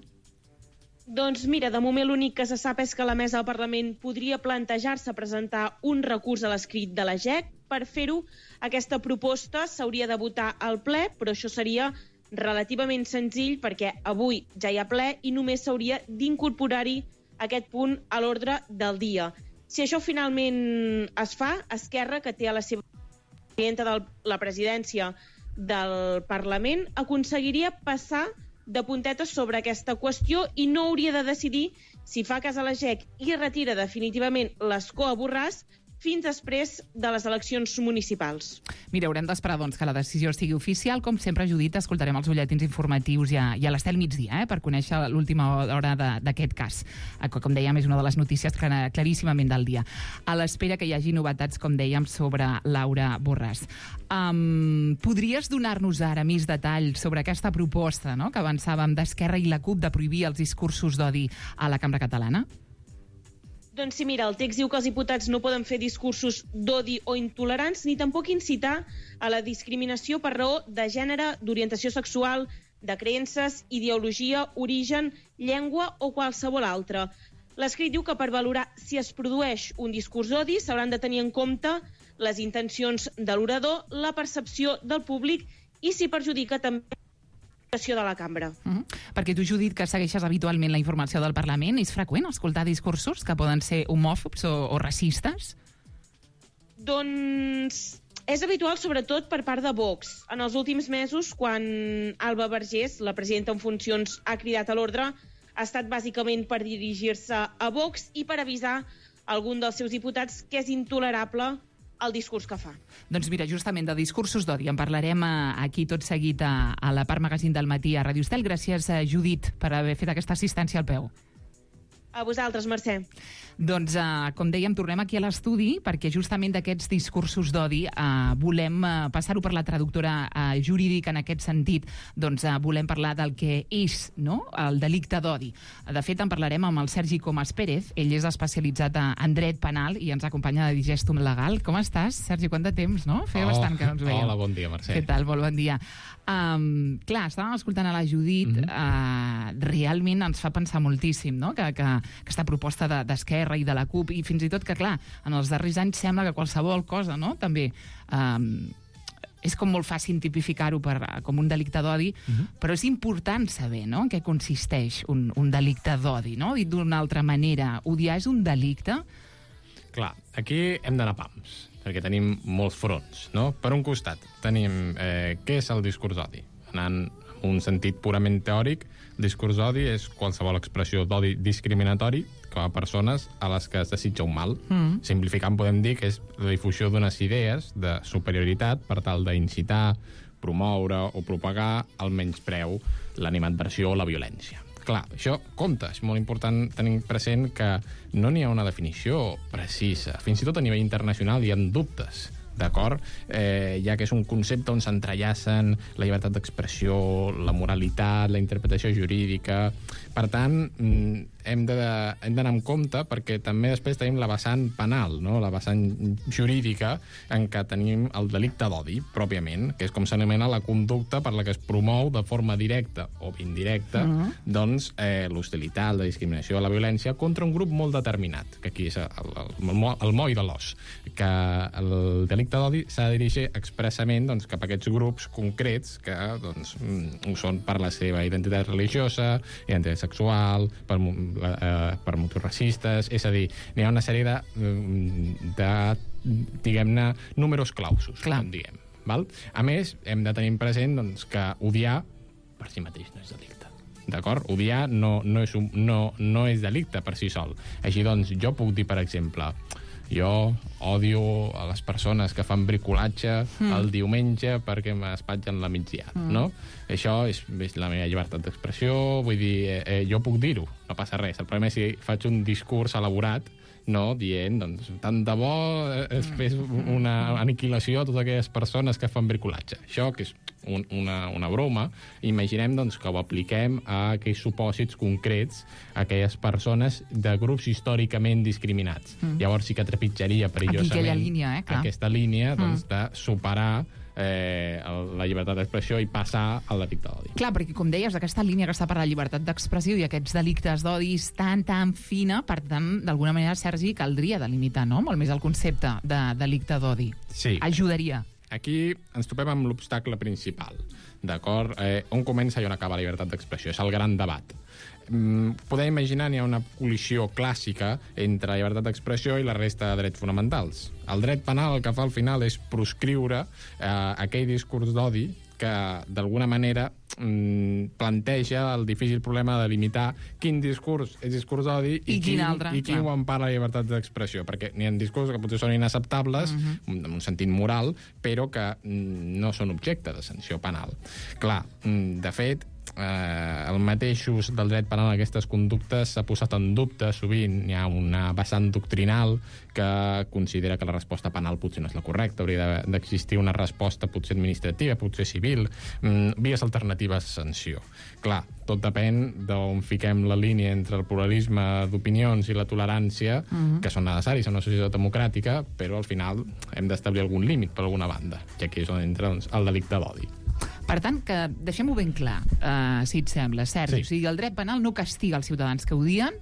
Doncs mira, de moment l'únic que se sap és que la mesa del Parlament podria plantejar-se presentar un recurs a l'escrit de la GEC. Per fer-ho, aquesta proposta s'hauria de votar al ple, però això seria relativament senzill perquè avui ja hi ha ple i només s'hauria d'incorporar-hi aquest punt a l'ordre del dia. Si això finalment es fa, Esquerra, que té a la seva presidenta de la presidència del Parlament, aconseguiria passar de puntetes sobre aquesta qüestió i no hauria de decidir si fa cas a la GEC i retira definitivament l'escó a Borràs fins després de les eleccions municipals. Mira, haurem d'esperar que la decisió sigui oficial. Com sempre, Judit, escoltarem els butlletins informatius i a l'Estel migdia, per conèixer l'última hora d'aquest cas. Com dèiem, és una de les notícies claríssimament del dia. A l'espera que hi hagi novetats, com dèiem, sobre Laura Borràs. Podries donar-nos ara més detalls sobre aquesta proposta, no?, que avançàvem d'Esquerra i la CUP de prohibir els discursos d'odi a la Cambra Catalana? Doncs sí, mira, el text diu que els diputats no poden fer discursos d'odi o intolerants ni tampoc incitar a la discriminació per raó de gènere, d'orientació sexual, de creences, ideologia, origen, llengua o qualsevol altra. L'escrit diu que per valorar si es produeix un discurs d'odi s'hauran de tenir en compte les intencions de l'orador, la percepció del públic i si perjudica també de la cambra. Perquè tu, Judit, que segueixes habitualment la informació del Parlament, és freqüent escoltar discursos que poden ser homòfobs o racistes? Doncs és habitual, sobretot per part de Vox. En els últims mesos, quan Alba Vergés, la presidenta en funcions, ha cridat a l'ordre, ha estat bàsicament per dirigir-se a Vox i per avisar algun dels seus diputats que és intolerable el discurs que fa. Doncs mira, justament de discursos d'odi en parlarem aquí tot seguit a la part magazín del matí a Ràdio Estel. Gràcies, Judit, per haver fet aquesta assistència al peu. A vosaltres, Mercè. Doncs, com dèiem, tornem aquí a l'estudi perquè justament d'aquests discursos d'odi volem passar-ho per la traductora jurídica en aquest sentit. Doncs volem parlar del que és, no?, el delicte d'odi. De fet, en parlarem amb el Sergi Comas Pérez. Ell és especialitzat en dret penal i ens acompanya de Digestum Legal. Com estàs, Sergi? Quant de temps, no? Feia bastant que no ens veiem. Hola, bon dia, Mercè. Què tal? Molt bon dia. Clar, estàvem escoltant a la Judit. Realment ens fa pensar moltíssim, no?, que aquesta proposta d'Esquerra i de la CUP, i fins i tot que, clar, en els darrers anys sembla que qualsevol cosa, no?, també és com molt fàcil tipificar-ho com un delicte d'odi, però és important saber, no?, en què consisteix un delicte d'odi, no? Dit d'una altra manera, odiar és un delicte? Clar, aquí hem d'anar pams, perquè tenim molts fronts, no? Per un costat, tenim què és el discurs d'odi? Anant en un sentit purament teòric, el discurs d'odi és qualsevol expressió d'odi discriminatori com a persones a les que es desitja un mal. Simplificant, podem dir que és la difusió d'unes idees de superioritat per tal d'incitar, promoure o propagar el menyspreu, l'animadversió o la violència. Clar, això compta. És molt important tenir present que no n'hi ha una definició precisa. Fins i tot a nivell internacional hi ha dubtes, d'acord? Ja que és un concepte on s'entrellacen la llibertat d'expressió, la moralitat, la interpretació jurídica. Per tant, hem d'anar amb compte perquè també després tenim la vessant penal, no?, la vessant jurídica, en què tenim el delicte d'odi, pròpiament, que és com s'anomena la conducta per la que es promou de forma directa o indirecta doncs l'hostilitat, la discriminació, la violència contra un grup molt determinat, que aquí és el moll de l'os, que el delicte d'odi s'ha de dirigir expressament doncs, cap a aquests grups concrets que doncs, ho són per la seva identitat religiosa, identitat sexual, per motius racistes, és a dir, n'hi ha una sèrie de diguem-ne, números clausos, com diguem. Val? A més, hem de tenir present doncs, que odiar per si mateix no és delicte. D'acord? Odiar no és delicte per si sol. Així doncs, jo puc dir, per exemple, jo odio a les persones que fan bricolatge el diumenge perquè m'espatgen la migdiada, no? Això és la meva llibertat d'expressió, vull dir, jo puc dir-ho, no passa res. El problema és si faig un discurs elaborat, no, dient, doncs, tant de bo es fes una aniquilació a totes aquelles persones que fan bricolatge. Això, que és una broma, imaginem doncs, que ho apliquem a aquells supòsits concrets, a aquelles persones de grups històricament discriminats. Llavors sí que trepitjaria perillosament aquesta línia doncs, de superar la llibertat d'expressió i passar al delicte d'odi. Clar, perquè com deies, aquesta línia que està per la llibertat d'expressió i aquests delictes d'odi és tan fina, per tant, d'alguna manera, Sergi, caldria delimitar, no?, molt més el concepte de delicte d'odi. Sí. Ajudaria. Aquí ens trobem amb l'obstacle principal, d'acord? On comença i on acaba la llibertat d'expressió? És el gran debat. Podem imaginar n'hi ha una col·lisió clàssica entre la llibertat d'expressió i la resta de drets fonamentals. El dret penal el que fa al final és proscriure aquell discurs d'odi que d'alguna manera planteja el difícil problema de limitar quin discurs és discurs d'odi i quin ho empara la llibertat d'expressió, perquè n'hi ha discursos que potser són inacceptables en un sentit moral, però que no són objecte de sanció penal. Clar, de fet, el mateix ús del dret penal a aquestes conductes s'ha posat en dubte sovint. Hi ha una vessant doctrinal que considera que la resposta penal potser no és la correcta, hauria d'existir una resposta potser administrativa, potser civil, vies alternatives a sanció. Clar, tot depèn d'on fiquem la línia entre el pluralisme d'opinions i la tolerància, que són necessaris en una societat democràtica, però al final hem d'establir algun límit per alguna banda, i aquí és on entra doncs, el delicte d'odi. Per tant, que deixem-ho ben clar, si et sembla, Sergi. Sí. O sigui, el dret penal no castiga els ciutadans que odien.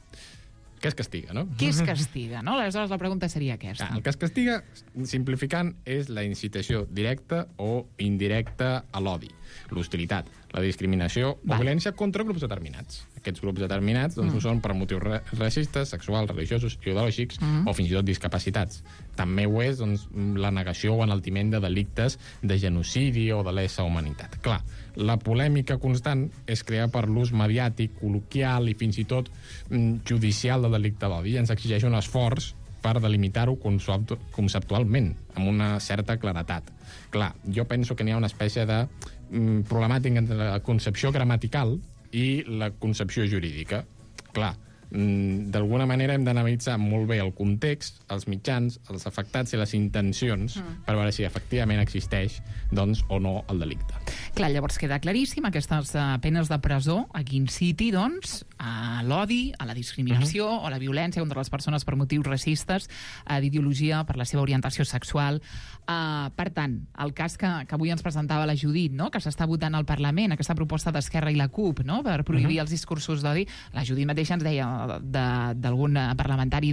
Què es castiga, no? Què es castiga, no? Aleshores, la pregunta seria aquesta. El que es castiga, simplificant, és la incitació directa o indirecta a l'odi, l'hostilitat, la discriminació o violència contra grups determinats. Aquests grups determinats doncs, ho són per motius racistes, sexuals, religiosos, ideològics o fins i tot discapacitats. També ho és doncs, la negació o enaltiment de delictes de genocidi o de lesa humanitat. Clar, la polèmica constant és crear per l'ús mediàtic, col·loquial i fins i tot judicial del delicte d'odi. Ens exigeix un esforç per delimitar-ho conceptualment, amb una certa claretat. Clar, jo penso que n'hi ha una espècie de problemàtica entre la concepció gramatical i la concepció jurídica. Clar, d'alguna manera hem d'analitzar molt bé el context, els mitjans, els afectats i les intencions per veure si efectivament existeix doncs, o no el delicte. Clar, llavors queda claríssim aquestes penes de presó a qui inciti doncs, a l'odi, a la discriminació o a la violència contra les persones per motius racistes, d'ideologia, per la seva orientació sexual. Per tant, el cas que avui ens presentava la Judit, no? Que s'està votant al Parlament, aquesta proposta d'Esquerra i la CUP, no? Per prohibir els discursos d'odi, la Judit mateixa ens deia d'algun parlamentari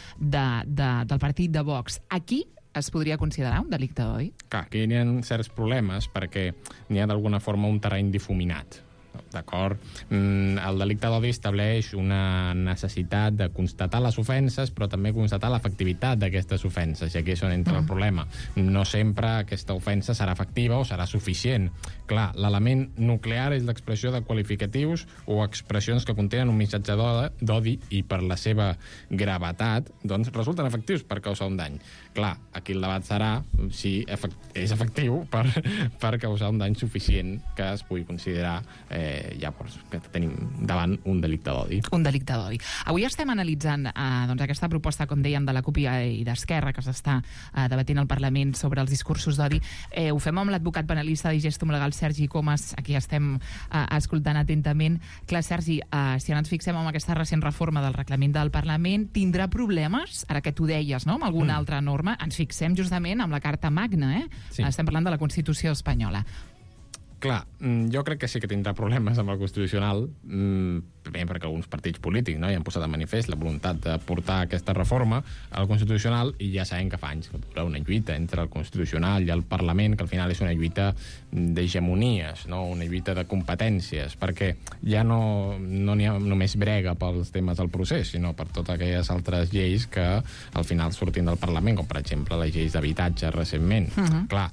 del partit de Vox. Aquí es podria considerar un delicte d'odi? Clar, aquí hi ha certs problemes perquè n'hi ha d'alguna forma un terreny difuminat. D'acord? El delicte d'odi estableix una necessitat de constatar les ofenses, però també constatar l'efectivitat d'aquestes ofenses, i aquí és on entra el problema. No sempre aquesta ofensa serà efectiva o serà suficient. Clar, l'element nuclear és l'expressió de qualificatius o expressions que contenen un missatge d'odi i per la seva gravetat, doncs resulten efectius per causar un dany. Clar, aquí el debat serà si és efectiu per causar un dany suficient que es pugui considerar llavors que tenim davant un delicte d'odi. Un delicte d'odi. Avui estem analitzant doncs aquesta proposta, com dèiem, de la CUP i d'Esquerra, que s'està debatent al Parlament sobre els discursos d'odi. Ho fem amb l'advocat penalista de Gestum Legal, Sergi Comas, aquí estem escoltant atentament. Clar, Sergi, si ens fixem en aquesta recent reforma del reglament del Parlament, tindrà problemes, ara que tu deies, no?, amb alguna altra norma. Ens fixem justament amb la Carta Magna, Sí. Estem parlant de la Constitució espanyola. Clar, jo crec que sí que tindrà problemes amb el Constitucional, primer perquè alguns partits polítics ja han posat de manifest la voluntat de portar aquesta reforma al Constitucional, i ja sabem que fa anys que dura una lluita entre el Constitucional i el Parlament, que al final és una lluita d'hegemonies, no? Una lluita de competències, perquè ja no n'hi ha només brega pels temes del procés, sinó per totes aquelles altres lleis que al final surtin del Parlament, com per exemple les lleis d'habitatge recentment. Clar,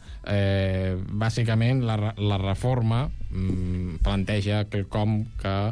bàsicament la reforma planteja quelcom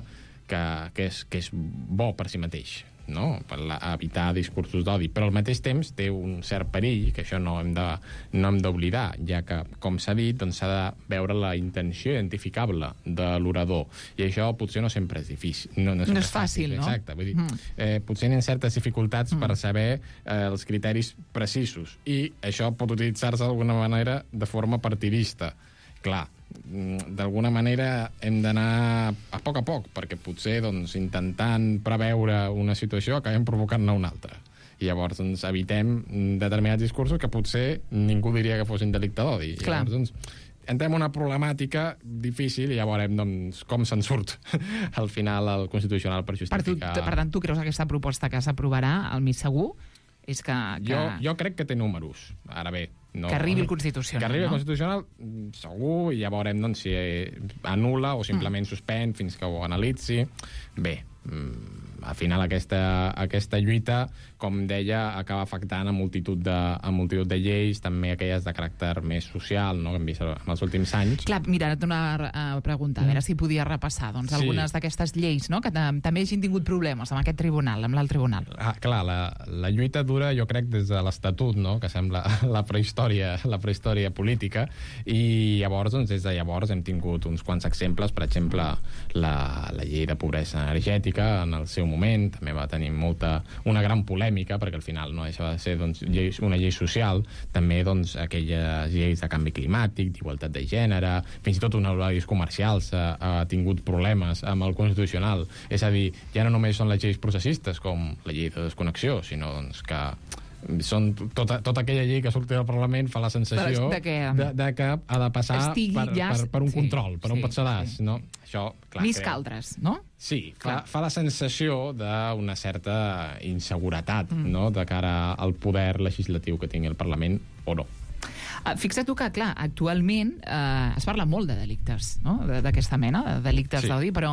que és bo per si mateix, no? Per evitar discursos d'odi, però al mateix temps té un cert perill, que això no hem d'oblidar, ja que, com s'ha dit, doncs s'ha de veure la intenció identificable de l'orador, i això potser no sempre és difícil. No és fàcil, no? Exacte, vull dir, potser hi ha certes dificultats per saber els criteris precisos, i això pot utilitzar-se d'alguna manera de forma partidista. Clar, d'alguna manera hem d'anar a poc, perquè potser intentant preveure una situació acabem provocant-ne una altra. I llavors evitem determinats discursos que potser ningú diria que fossin delicte d'odi. Llavors entrem en una problemàtica difícil i ja veurem com se'n surt al final el Constitucional per justificar... Per tant, tu creus que aquesta proposta que s'aprovarà al mig segur és que... Jo crec que té números. Ara bé, no, que arribi el Constitucional. Que arribi el Constitucional, segur, i ja veurem si anul·la o simplement suspèn fins que ho analitzi. Bé, al final aquesta lluita, com deia, acaba afectant a multitud de lleis, també aquelles de caràcter més social, no?, que hem vist en els últims anys. Clar, mira, et dono una pregunta, a veure si podia repassar algunes d'aquestes lleis, no?, que també hagin tingut problemes amb aquest tribunal, amb l'alt tribunal. Clar, la lluita dura, jo crec, des de l'Estatut, no?, que sembla la prehistòria política, i llavors, des de llavors, hem tingut uns quants exemples, per exemple, la llei de pobresa energètica, en el seu moment, també va tenir una gran polèmica, perquè al final no deixava de ser una llei social, també aquelles lleis de canvi climàtic, d'igualtat de gènere, fins i tot uns horaris comercials ha tingut problemes amb el Constitucional. És a dir, ja no només són les lleis processistes, com la llei de desconnexió, sinó que són tota aquella llei que surti del Parlament fa la sensació de que ha de passar per un control, per un petsedàs, no? Això, clar, més que altres, no? Sí, fa la sensació d'una certa inseguretat, no?, de cara al poder legislatiu que tingui el Parlament, o no. Fixa't tu que, clar, actualment es parla molt de delictes, no?, d'aquesta mena, de delictes d'odi, però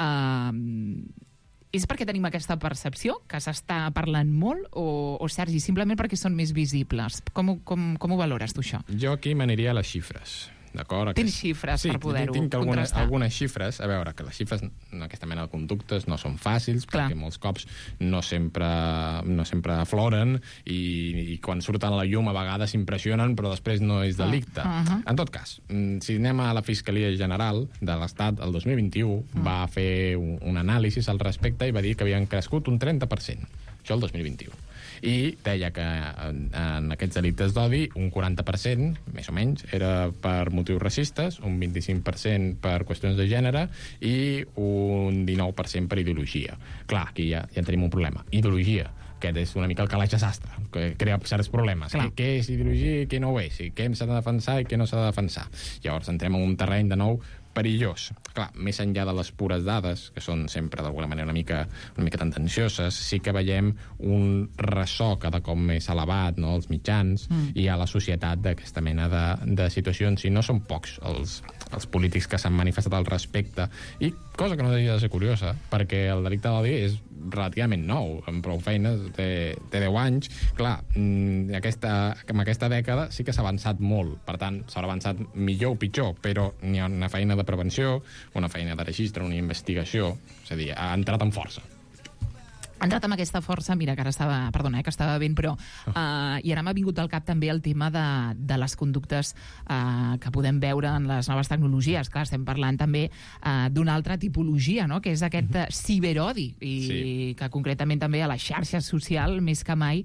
és perquè tenim aquesta percepció, que s'està parlant molt, o Sergi, simplement perquè són més visibles? Com ho valores, tu, això? Jo aquí m'aniria a les xifres. d'acord? Tens xifres per poder-ho contrastar. Tinc algunes xifres, a veure, que les xifres aquesta mena de conductes no són fàcils, perquè molts cops no sempre afloren i quan surten a la llum a vegades s'impressionen, però després no és delicte. En tot cas, si anem a la Fiscalia General de l'Estat, el 2021 va fer un anàlisi al respecte i va dir que havien crescut un 30%. Això el 2021. I deia que en aquests delictes d'odi un 40%, més o menys, era per motius racistes, un 25% per qüestions de gènere i un 19% per ideologia. Clar, aquí ja tenim un problema. Ideologia, que és una mica el calaix de sastre, que crea certs problemes. Què és ideologia i què no ho és? I què s'ha de defensar i què no s'ha de defensar? Llavors entrem en un terreny de nou perillós. Clar, més enllà de les pures dades, que són sempre d'alguna manera una mica tendencioses, sí que veiem un ressò cada cop més elevat, no?, als mitjans i a la societat d'aquesta mena de situacions. I no són pocs els polítics que s'han manifestat al respecte, i cosa que no deixa de ser curiosa, perquè el delicte d'odi és relativament nou, amb prou feines, té 10 anys. Clar, en aquesta dècada sí que s'ha avançat molt, per tant, s'ha avançat millor o pitjor, però n'hi ha una feina de prevenció, una feina de registre, una investigació, és a dir, ha entrat amb força. Ha entrat amb aquesta força, mira, que ara estava ben, però i ara m'ha vingut al cap també el tema de les conductes que podem veure en les noves tecnologies. Clar, estem parlant també d'una altra tipologia, no?, que és aquest ciberodi, i que concretament també a les xarxes socials, més que mai,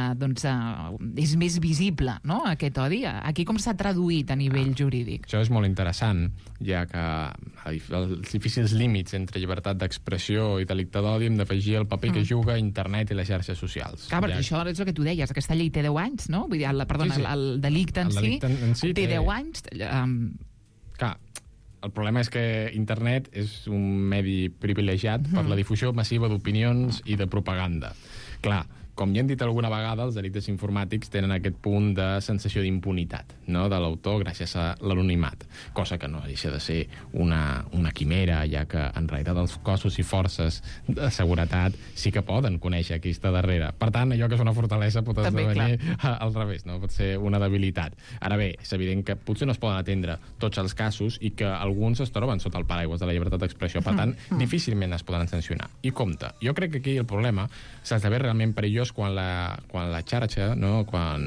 és més visible, no?, aquest odi. Aquí com s'ha traduït a nivell jurídic? Això és molt interessant, ja que els difícils límits entre llibertat d'expressió i delicte d'odi hem d'afegir el paper que juga internet i les xarxes socials. Clar, perquè això és el que tu deies, aquesta llei té 10 anys, no? Vull dir, el delicte en si té 10 anys. Clar, el problema és que internet és un medi privilegiat per la difusió massiva d'opinions i de propaganda. Clar, com ja hem dit alguna vegada, els delictes informàtics tenen aquest punt de sensació d'impunitat, no?, de l'autor gràcies a l'anonimat, cosa que no deixa de ser una quimera, ja que en realitat els cossos i forces de seguretat sí que poden conèixer qui està darrere. Per tant, allò que és una fortalesa pot esdevenir al revés, no? Pot ser una debilitat. Ara bé, és evident que potser no es poden atendre tots els casos i que alguns es troben sota el paraigües de la llibertat d'expressió. Per tant, difícilment es poden sancionar. I compte, jo crec que aquí el problema s'esdevé realment perillós quan la xarxa, no?, quan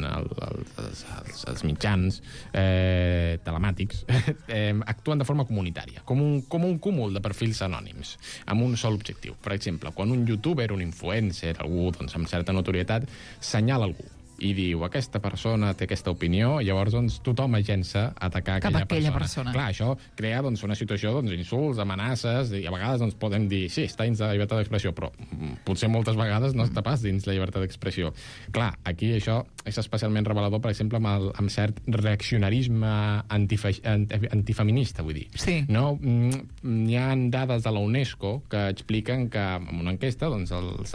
els mitjans telemàtics actuen de forma comunitària, com un cúmul de perfils anònims, amb un sol objectiu. Per exemple, quan un youtuber, un influencer, algú amb certa notorietat, senyala algú i diu, aquesta persona té aquesta opinió, i llavors tothom es llença a atacar aquella persona. Clar, això crea una situació d'insults, amenaces, i a vegades podem dir, sí, està dins de la llibertat d'expressió, però potser moltes vegades no està pas dins la llibertat d'expressió. Clar, aquí això és especialment revelador, per exemple, amb cert reaccionarisme antifeminista, vull dir. No? Hi ha dades de la UNESCO que expliquen que, en una enquesta, el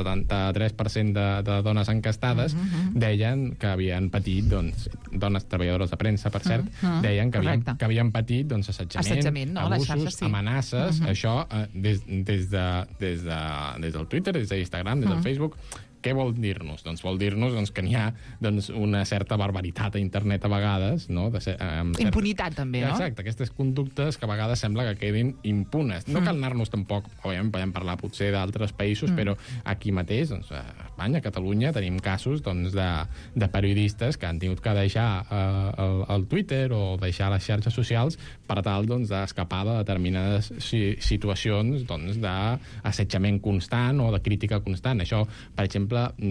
73% de dones enquestades deien que havien patit, dones treballadores de premsa, per cert, deien que havien patit assetjament, abusos, amenaces, això des del Twitter, des d'Instagram, des del Facebook. Què vol dir-nos? Doncs vol dir-nos que n'hi ha una certa barbaritat a internet a vegades, no? Impunitat, també, no? Exacte, aquestes conductes que a vegades sembla que quedin impunes. No cal anar-nos tampoc, òbviament podem parlar potser d'altres països, però aquí mateix, a Espanya, a Catalunya, tenim casos de periodistes que han tingut que deixar el Twitter o deixar les xarxes socials per tal d'escapar de determinades situacions d'assetjament constant o de crítica constant. Això, per exemple,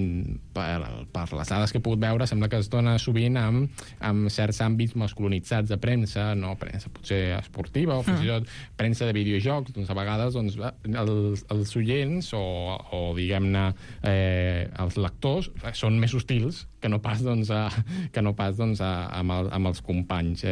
per les dades que he pogut veure, sembla que es dona sovint amb certs àmbits masculinitzats de premsa, no premsa potser esportiva, o fins i tot premsa de videojocs. A vegades els oients o diguem-ne els lectors són més hostils que no pas amb els companys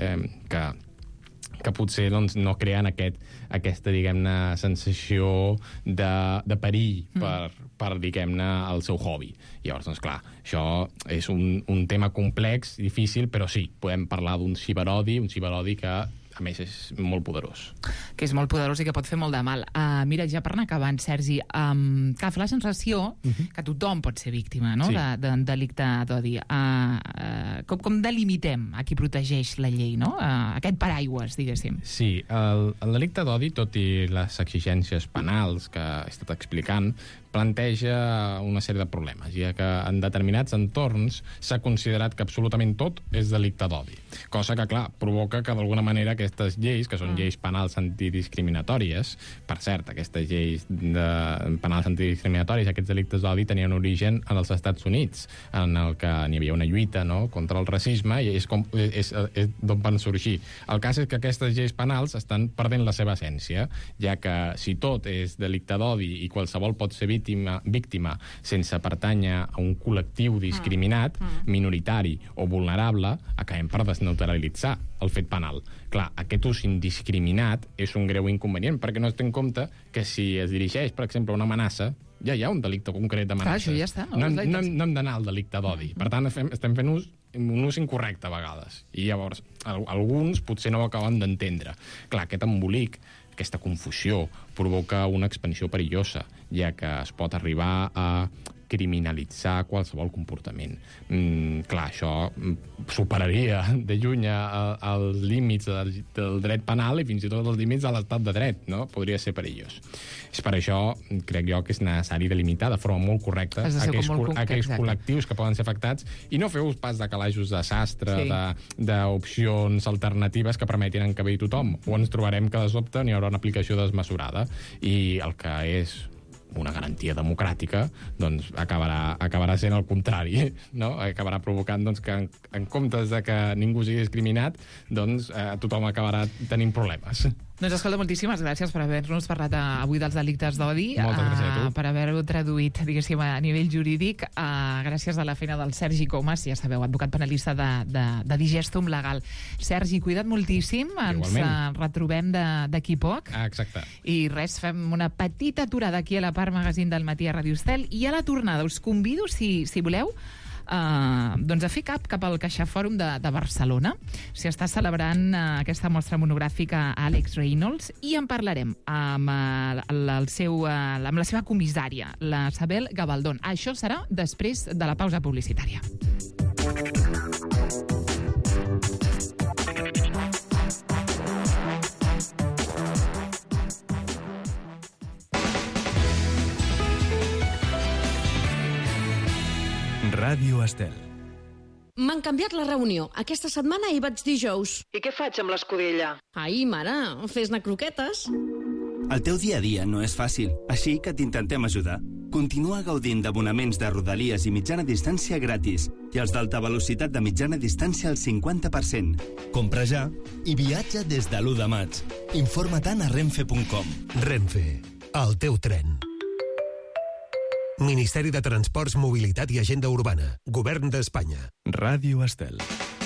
que potser no creen aquesta, diguem-ne, sensació de perill per diguem-ne, el seu hobby. Llavors, clar, això és un tema complex, difícil, però sí, podem parlar d'un ciberodi que a més és molt poderós. Que és molt poderós i que pot fer molt de mal. Mira, ja per anar acabant, Sergi, que fa la sensació que tothom pot ser víctima, no?, d'un delicte d'odi. Com delimitem a qui protegeix la llei, no? Aquest paraigües, diguéssim. Sí, el delicte d'odi, tot i les exigències penals que he estat explicant, planteja una sèrie de problemes, ja que en determinats entorns s'ha considerat que absolutament tot és delicte d'odi. Cosa que, clar, provoca que d'alguna manera aquestes lleis, que són lleis penals antidiscriminatòries, per cert, aquestes lleis penals antidiscriminatòries, aquests delictes d'odi tenien origen als Estats Units, en el que n'hi havia una lluita, no?, contra el racisme, i és d'on van sorgir. El cas és que aquestes lleis penals estan perdent la seva essència, ja que si tot és delicte d'odi i qualsevol pot ser víctima sense pertànyer a un col·lectiu discriminat, minoritari o vulnerable, acabem per desneutralitzar el fet penal. Clar, aquest ús indiscriminat és un greu inconvenient, perquè no es té en compte que si es dirigeix, per exemple, una amenaça, ja hi ha un delicte concret d'amenaces. Clar, això ja està. No hem d'anar al delicte d'odi. Per tant, estem fent un ús incorrecte a vegades. I llavors, alguns potser no ho acaben d'entendre. Clar, aquest embolic, aquesta confusió, provoca una expansió perillosa, ja que es pot arribar a criminalitzar qualsevol comportament. Clar, això superaria de lluny els límits del dret penal i fins i tot els límits de l'estat de dret, no? Podria ser perillós. És per això, crec jo, que és necessari delimitar de forma molt correcta aquells col·lectius que poden ser afectats i no fer ús pas de calaixos de sastre, d'opcions alternatives que permetin encabir tothom. O ens trobarem que de sobte n'hi haurà una aplicació desmesurada i el que és una garantia democràtica, doncs acabarà sent el contrari, no? Acabarà provocant que en comptes de que ningú sigui discriminat, doncs tothom acabarà tenint problemes. Doncs escolta, moltíssimes gràcies per haver-nos parlat avui dels delictes d'odi. Moltes gràcies a tu. Per haver-ho traduït, diguéssim, a nivell jurídic. Gràcies a la feina del Sergi Comas, ja sabeu, advocat penalista de Digestum Legal. Sergi, cuida't moltíssim. Igualment. Ens retrobem d'aquí poc. Exacte. I res, fem una petita aturada aquí a la Part Magazine del Matí a Ràdio Estel i a la tornada us convido, si voleu, doncs a fer cap al CaixaFòrum de Barcelona. S'hi està celebrant aquesta mostra monogràfica a Alex Reynolds i en parlarem amb la seva comissària, la Sabel Gabaldón. Això serà després de la pausa publicitària. Ràdio Estel. M'han canviat la reunió. Aquesta setmana hi vaig dijous. I què faig amb l'escudella? Ai, mare, fes-ne croquetes. El teu dia a dia no és fàcil, així que t'intentem ajudar. Continua gaudint d'abonaments de Rodalies i mitjana distància gratis i els d'alta velocitat de mitjana distància al 50%. Compra ja i viatja des de l'1 de maig. Informa-te'n a renfe.com. Renfe, el teu tren. Ministeri de Transports, Mobilitat i Agenda Urbana. Govern d'Espanya. Ràdio Estel.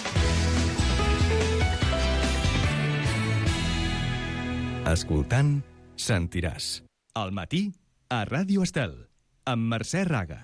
Escoltant, sentiràs. Al matí, a Ràdio Estel, amb Mercè Raga.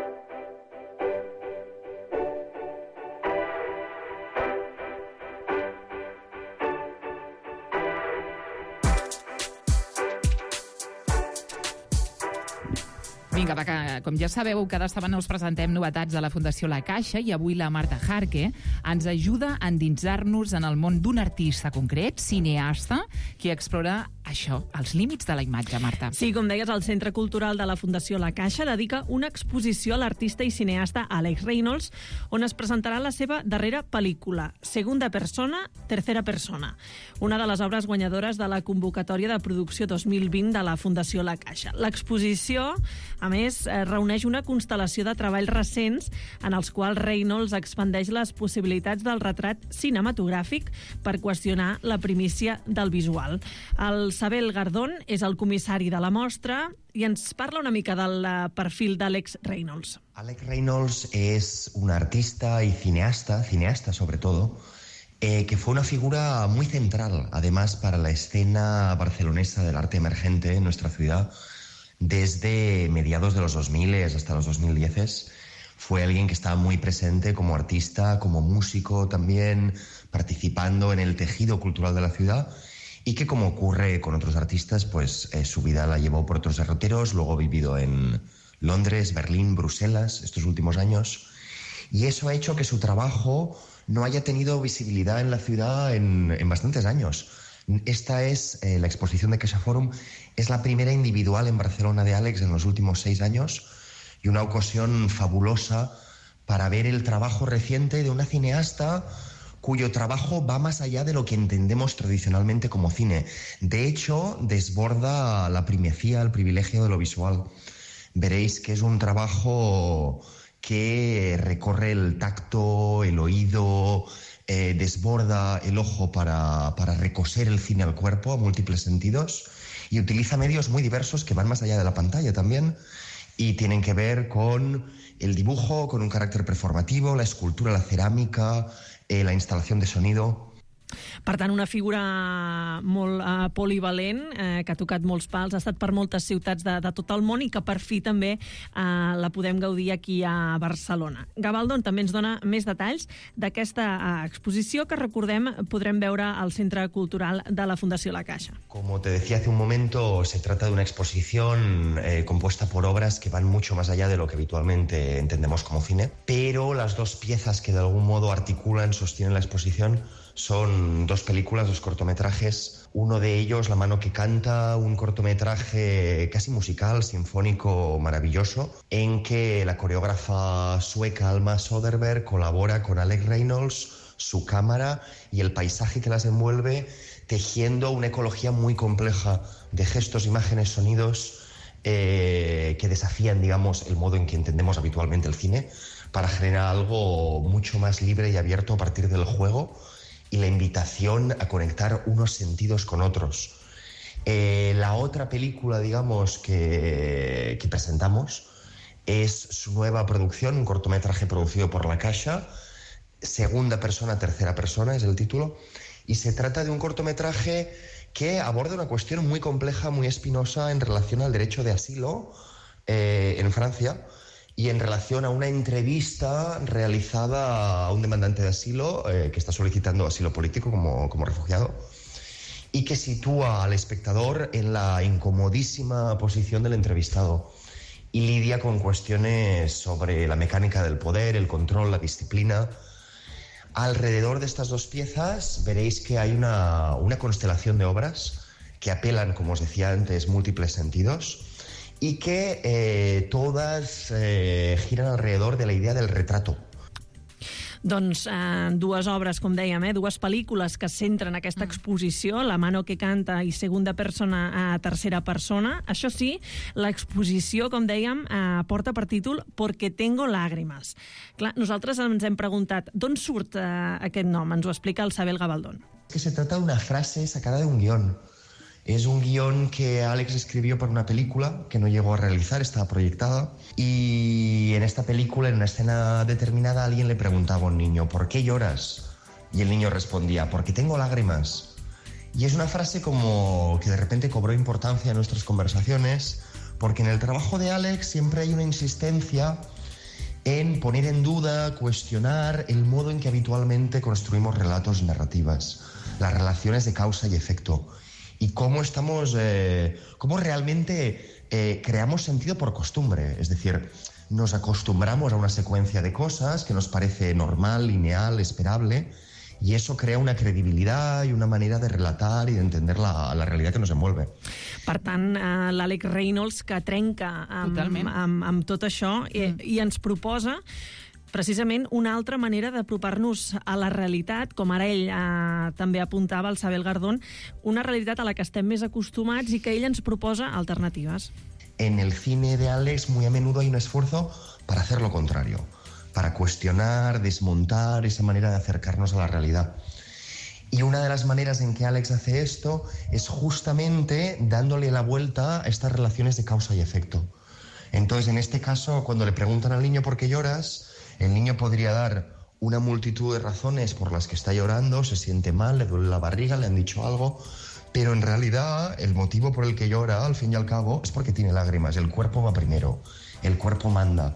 Vinga, va, que, com ja sabeu, cada setmana us presentem novetats de la Fundació La Caixa i avui la Marta Jarque ens ajuda a endinsar-nos en el món d'un artista concret, cineasta, que explora això, els límits de la imatge, Marta. Sí, com deies, el Centre Cultural de la Fundació La Caixa dedica una exposició a l'artista i cineasta Alex Reynolds, on es presentarà la seva darrera pel·lícula, Segunda persona, tercera persona, una de les obres guanyadores de la convocatòria de producció 2020 de la Fundació La Caixa. L'exposició, a més, reuneix una constel·lació de treballs recents en els quals Reynolds expandeix les possibilitats del retrat cinematogràfic per qüestionar la primícia del visual. El Sabel Gardón és el comissari de la mostra i ens parla una mica del perfil d'Alex Reynolds. Alex Reynolds es un artista y cineasta sobre todo, que fue una figura muy central, además, para la escena barcelonesa del arte emergente en nuestra ciudad, desde mediados de los 2000 hasta los 2010, Fue alguien que estaba muy presente como artista, como músico también, participando en el tejido cultural de la ciudad y que, como ocurre con otros artistas, pues su vida la llevó por otros derroteros. Luego ha vivido en Londres, Berlín, Bruselas estos últimos años, y eso ha hecho que su trabajo no haya tenido visibilidad en la ciudad en bastantes años. Esta es la exposición de CaixaForum, es la primera individual en Barcelona de Àlex en los últimos 6 años y una ocasión fabulosa para ver el trabajo reciente de una cineasta cuyo trabajo va más allá de lo que entendemos tradicionalmente como cine. De hecho, desborda la primacía, el privilegio de lo visual. Veréis que es un trabajo que recorre el tacto, el oído, desborda el ojo para recoser el cine al cuerpo a múltiples sentidos y utiliza medios muy diversos que van más allá de la pantalla también y tienen que ver con el dibujo, con un carácter performativo, la escultura, la cerámica, la instalación de sonido. Per tant, una figura molt polivalent, que ha tocat molts pals, ha estat per moltes ciutats de tot el món i que per fi també la podem gaudir aquí a Barcelona. Gavaldon també ens dona més detalls d'aquesta exposició que, recordem, podrem veure al Centre Cultural de la Fundació La Caixa. Como te decía hace un momento, se trata de una exposición compuesta por obras que van mucho más allá de lo que habitualmente entendemos como cine, pero las dos piezas que de algún modo articulan, sostienen la exposición, son 2 películas, 2 cortometrajes. Uno de ellos, La mano que canta, un cortometraje casi musical, sinfónico, maravilloso, en que la coreógrafa sueca Alma Söderberg colabora con Alex Reynolds, su cámara y el paisaje que las envuelve, tejiendo una ecología muy compleja de gestos, imágenes, sonidos que desafían, digamos, el modo en que entendemos habitualmente el cine para generar algo mucho más libre y abierto a partir del juego y la invitación a conectar unos sentidos con otros. La otra película, digamos, que presentamos es su nueva producción, un cortometraje producido por La Caixa, Segunda persona, tercera persona es el título, y se trata de un cortometraje que aborda una cuestión muy compleja, muy espinosa en relación al derecho de asilo en Francia, y en relación a una entrevista realizada a un demandante de asilo que está solicitando asilo político como refugiado y que sitúa al espectador en la incomodísima posición del entrevistado y lidia con cuestiones sobre la mecánica del poder, el control, la disciplina. Alrededor de estas 2 piezas veréis que hay una constelación de obras que apelan, como os decía antes, múltiples sentidos y que todas giran alrededor de la idea del retrato. Doncs 2 obres, com dèiem, 2 pel·lícules que es centren en aquesta exposició, La mano que canta i Segunda persona a tercera persona. Això sí, l'exposició, com dèiem, porta per títol Porque tengo lágrimas. Clar, nosaltres ens hem preguntat d'on surt aquest nom, ens ho explica el Sabel Gavaldon. Que se trata de una frase sacada de un guión. Es un guión que Àlex escribió para una película que no llegó a realizar, estaba proyectada. Y en esta película, en una escena determinada, alguien le preguntaba a un niño, ¿por qué lloras? Y el niño respondía, porque tengo lágrimas. Y es una frase como que de repente cobró importancia en nuestras conversaciones, porque en el trabajo de Àlex siempre hay una insistencia en poner en duda, cuestionar el modo en que habitualmente construimos relatos y narrativas, las relaciones de causa y efecto. Y cómo cómo realmente creamos sentido por costumbre. Es decir, nos acostumbramos a una secuencia de cosas que nos parece normal, lineal, esperable, y eso crea una credibilidad y una manera de relatar y de entender la realidad que nos envuelve. Per tant, l'Àlex Reynolds, que trenca amb tot això i ens proposa precisament una altra manera d'apropar-nos a la realitat, com ara ell també apuntava, el Sabel Gavaldon, una realitat a la que estem més acostumats i que ell ens proposa alternatives. En el cine de Àlex muy a menudo hay un esfuerzo para hacer lo contrario, para cuestionar, desmontar esa manera de acercarnos a la realidad. Y una de las maneras en que Àlex hace esto es justamente dándole la vuelta a estas relaciones de causa y efecto. Entonces, en este caso, cuando le preguntan al niño ¿por qué lloras?, el niño podría dar una multitud de razones por las que está llorando, se siente mal, le duele la barriga, le han dicho algo, pero en realidad el motivo por el que llora, al fin y al cabo, es porque tiene lágrimas. El cuerpo va primero, el cuerpo manda.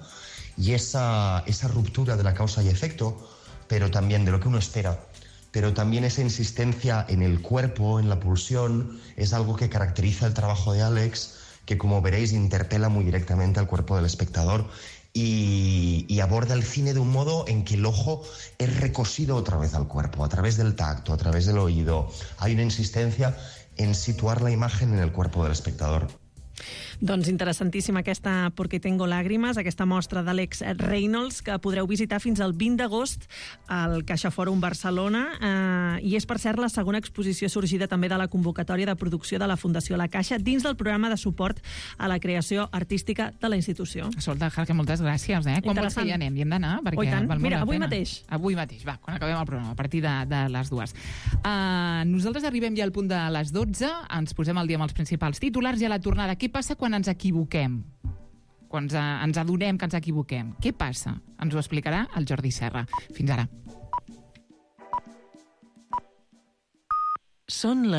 y esa ruptura de la causa y efecto, pero también de lo que uno espera, pero también esa insistencia en el cuerpo, en la pulsión, es algo que caracteriza el trabajo de Alex, que como veréis interpela muy directamente al cuerpo del espectador y aborda el cine de un modo en que el ojo es recosido otra vez al cuerpo, a través del tacto, a través del oído. Hay una insistencia en situar la imagen en el cuerpo del espectador. Doncs interessantíssima aquesta Porque tengo lágrimas, aquesta mostra d'Àlex Reynolds, que podreu visitar fins al 20 d'agost al Caixa Fòrum Barcelona, i és, per cert, la segona exposició sorgida també de la convocatòria de producció de la Fundació La Caixa dins del programa de suport a la creació artística de la institució. Escolta, Jarque, moltes gràcies. Quan vols que hi anem? Hi hem d'anar? Oh, i tant. Mira, avui mateix. Avui mateix, va, quan acabem el programa, a partir de les 2. Nosaltres arribem ja al punt de les 12, ens posem al dia amb els principals titulars i a la tornada. Què passa quan ens equivoquem? Quan ens adonem que ens equivoquem? Què passa? Ens ho explicarà el Jordi Serra. Fins ara. Són les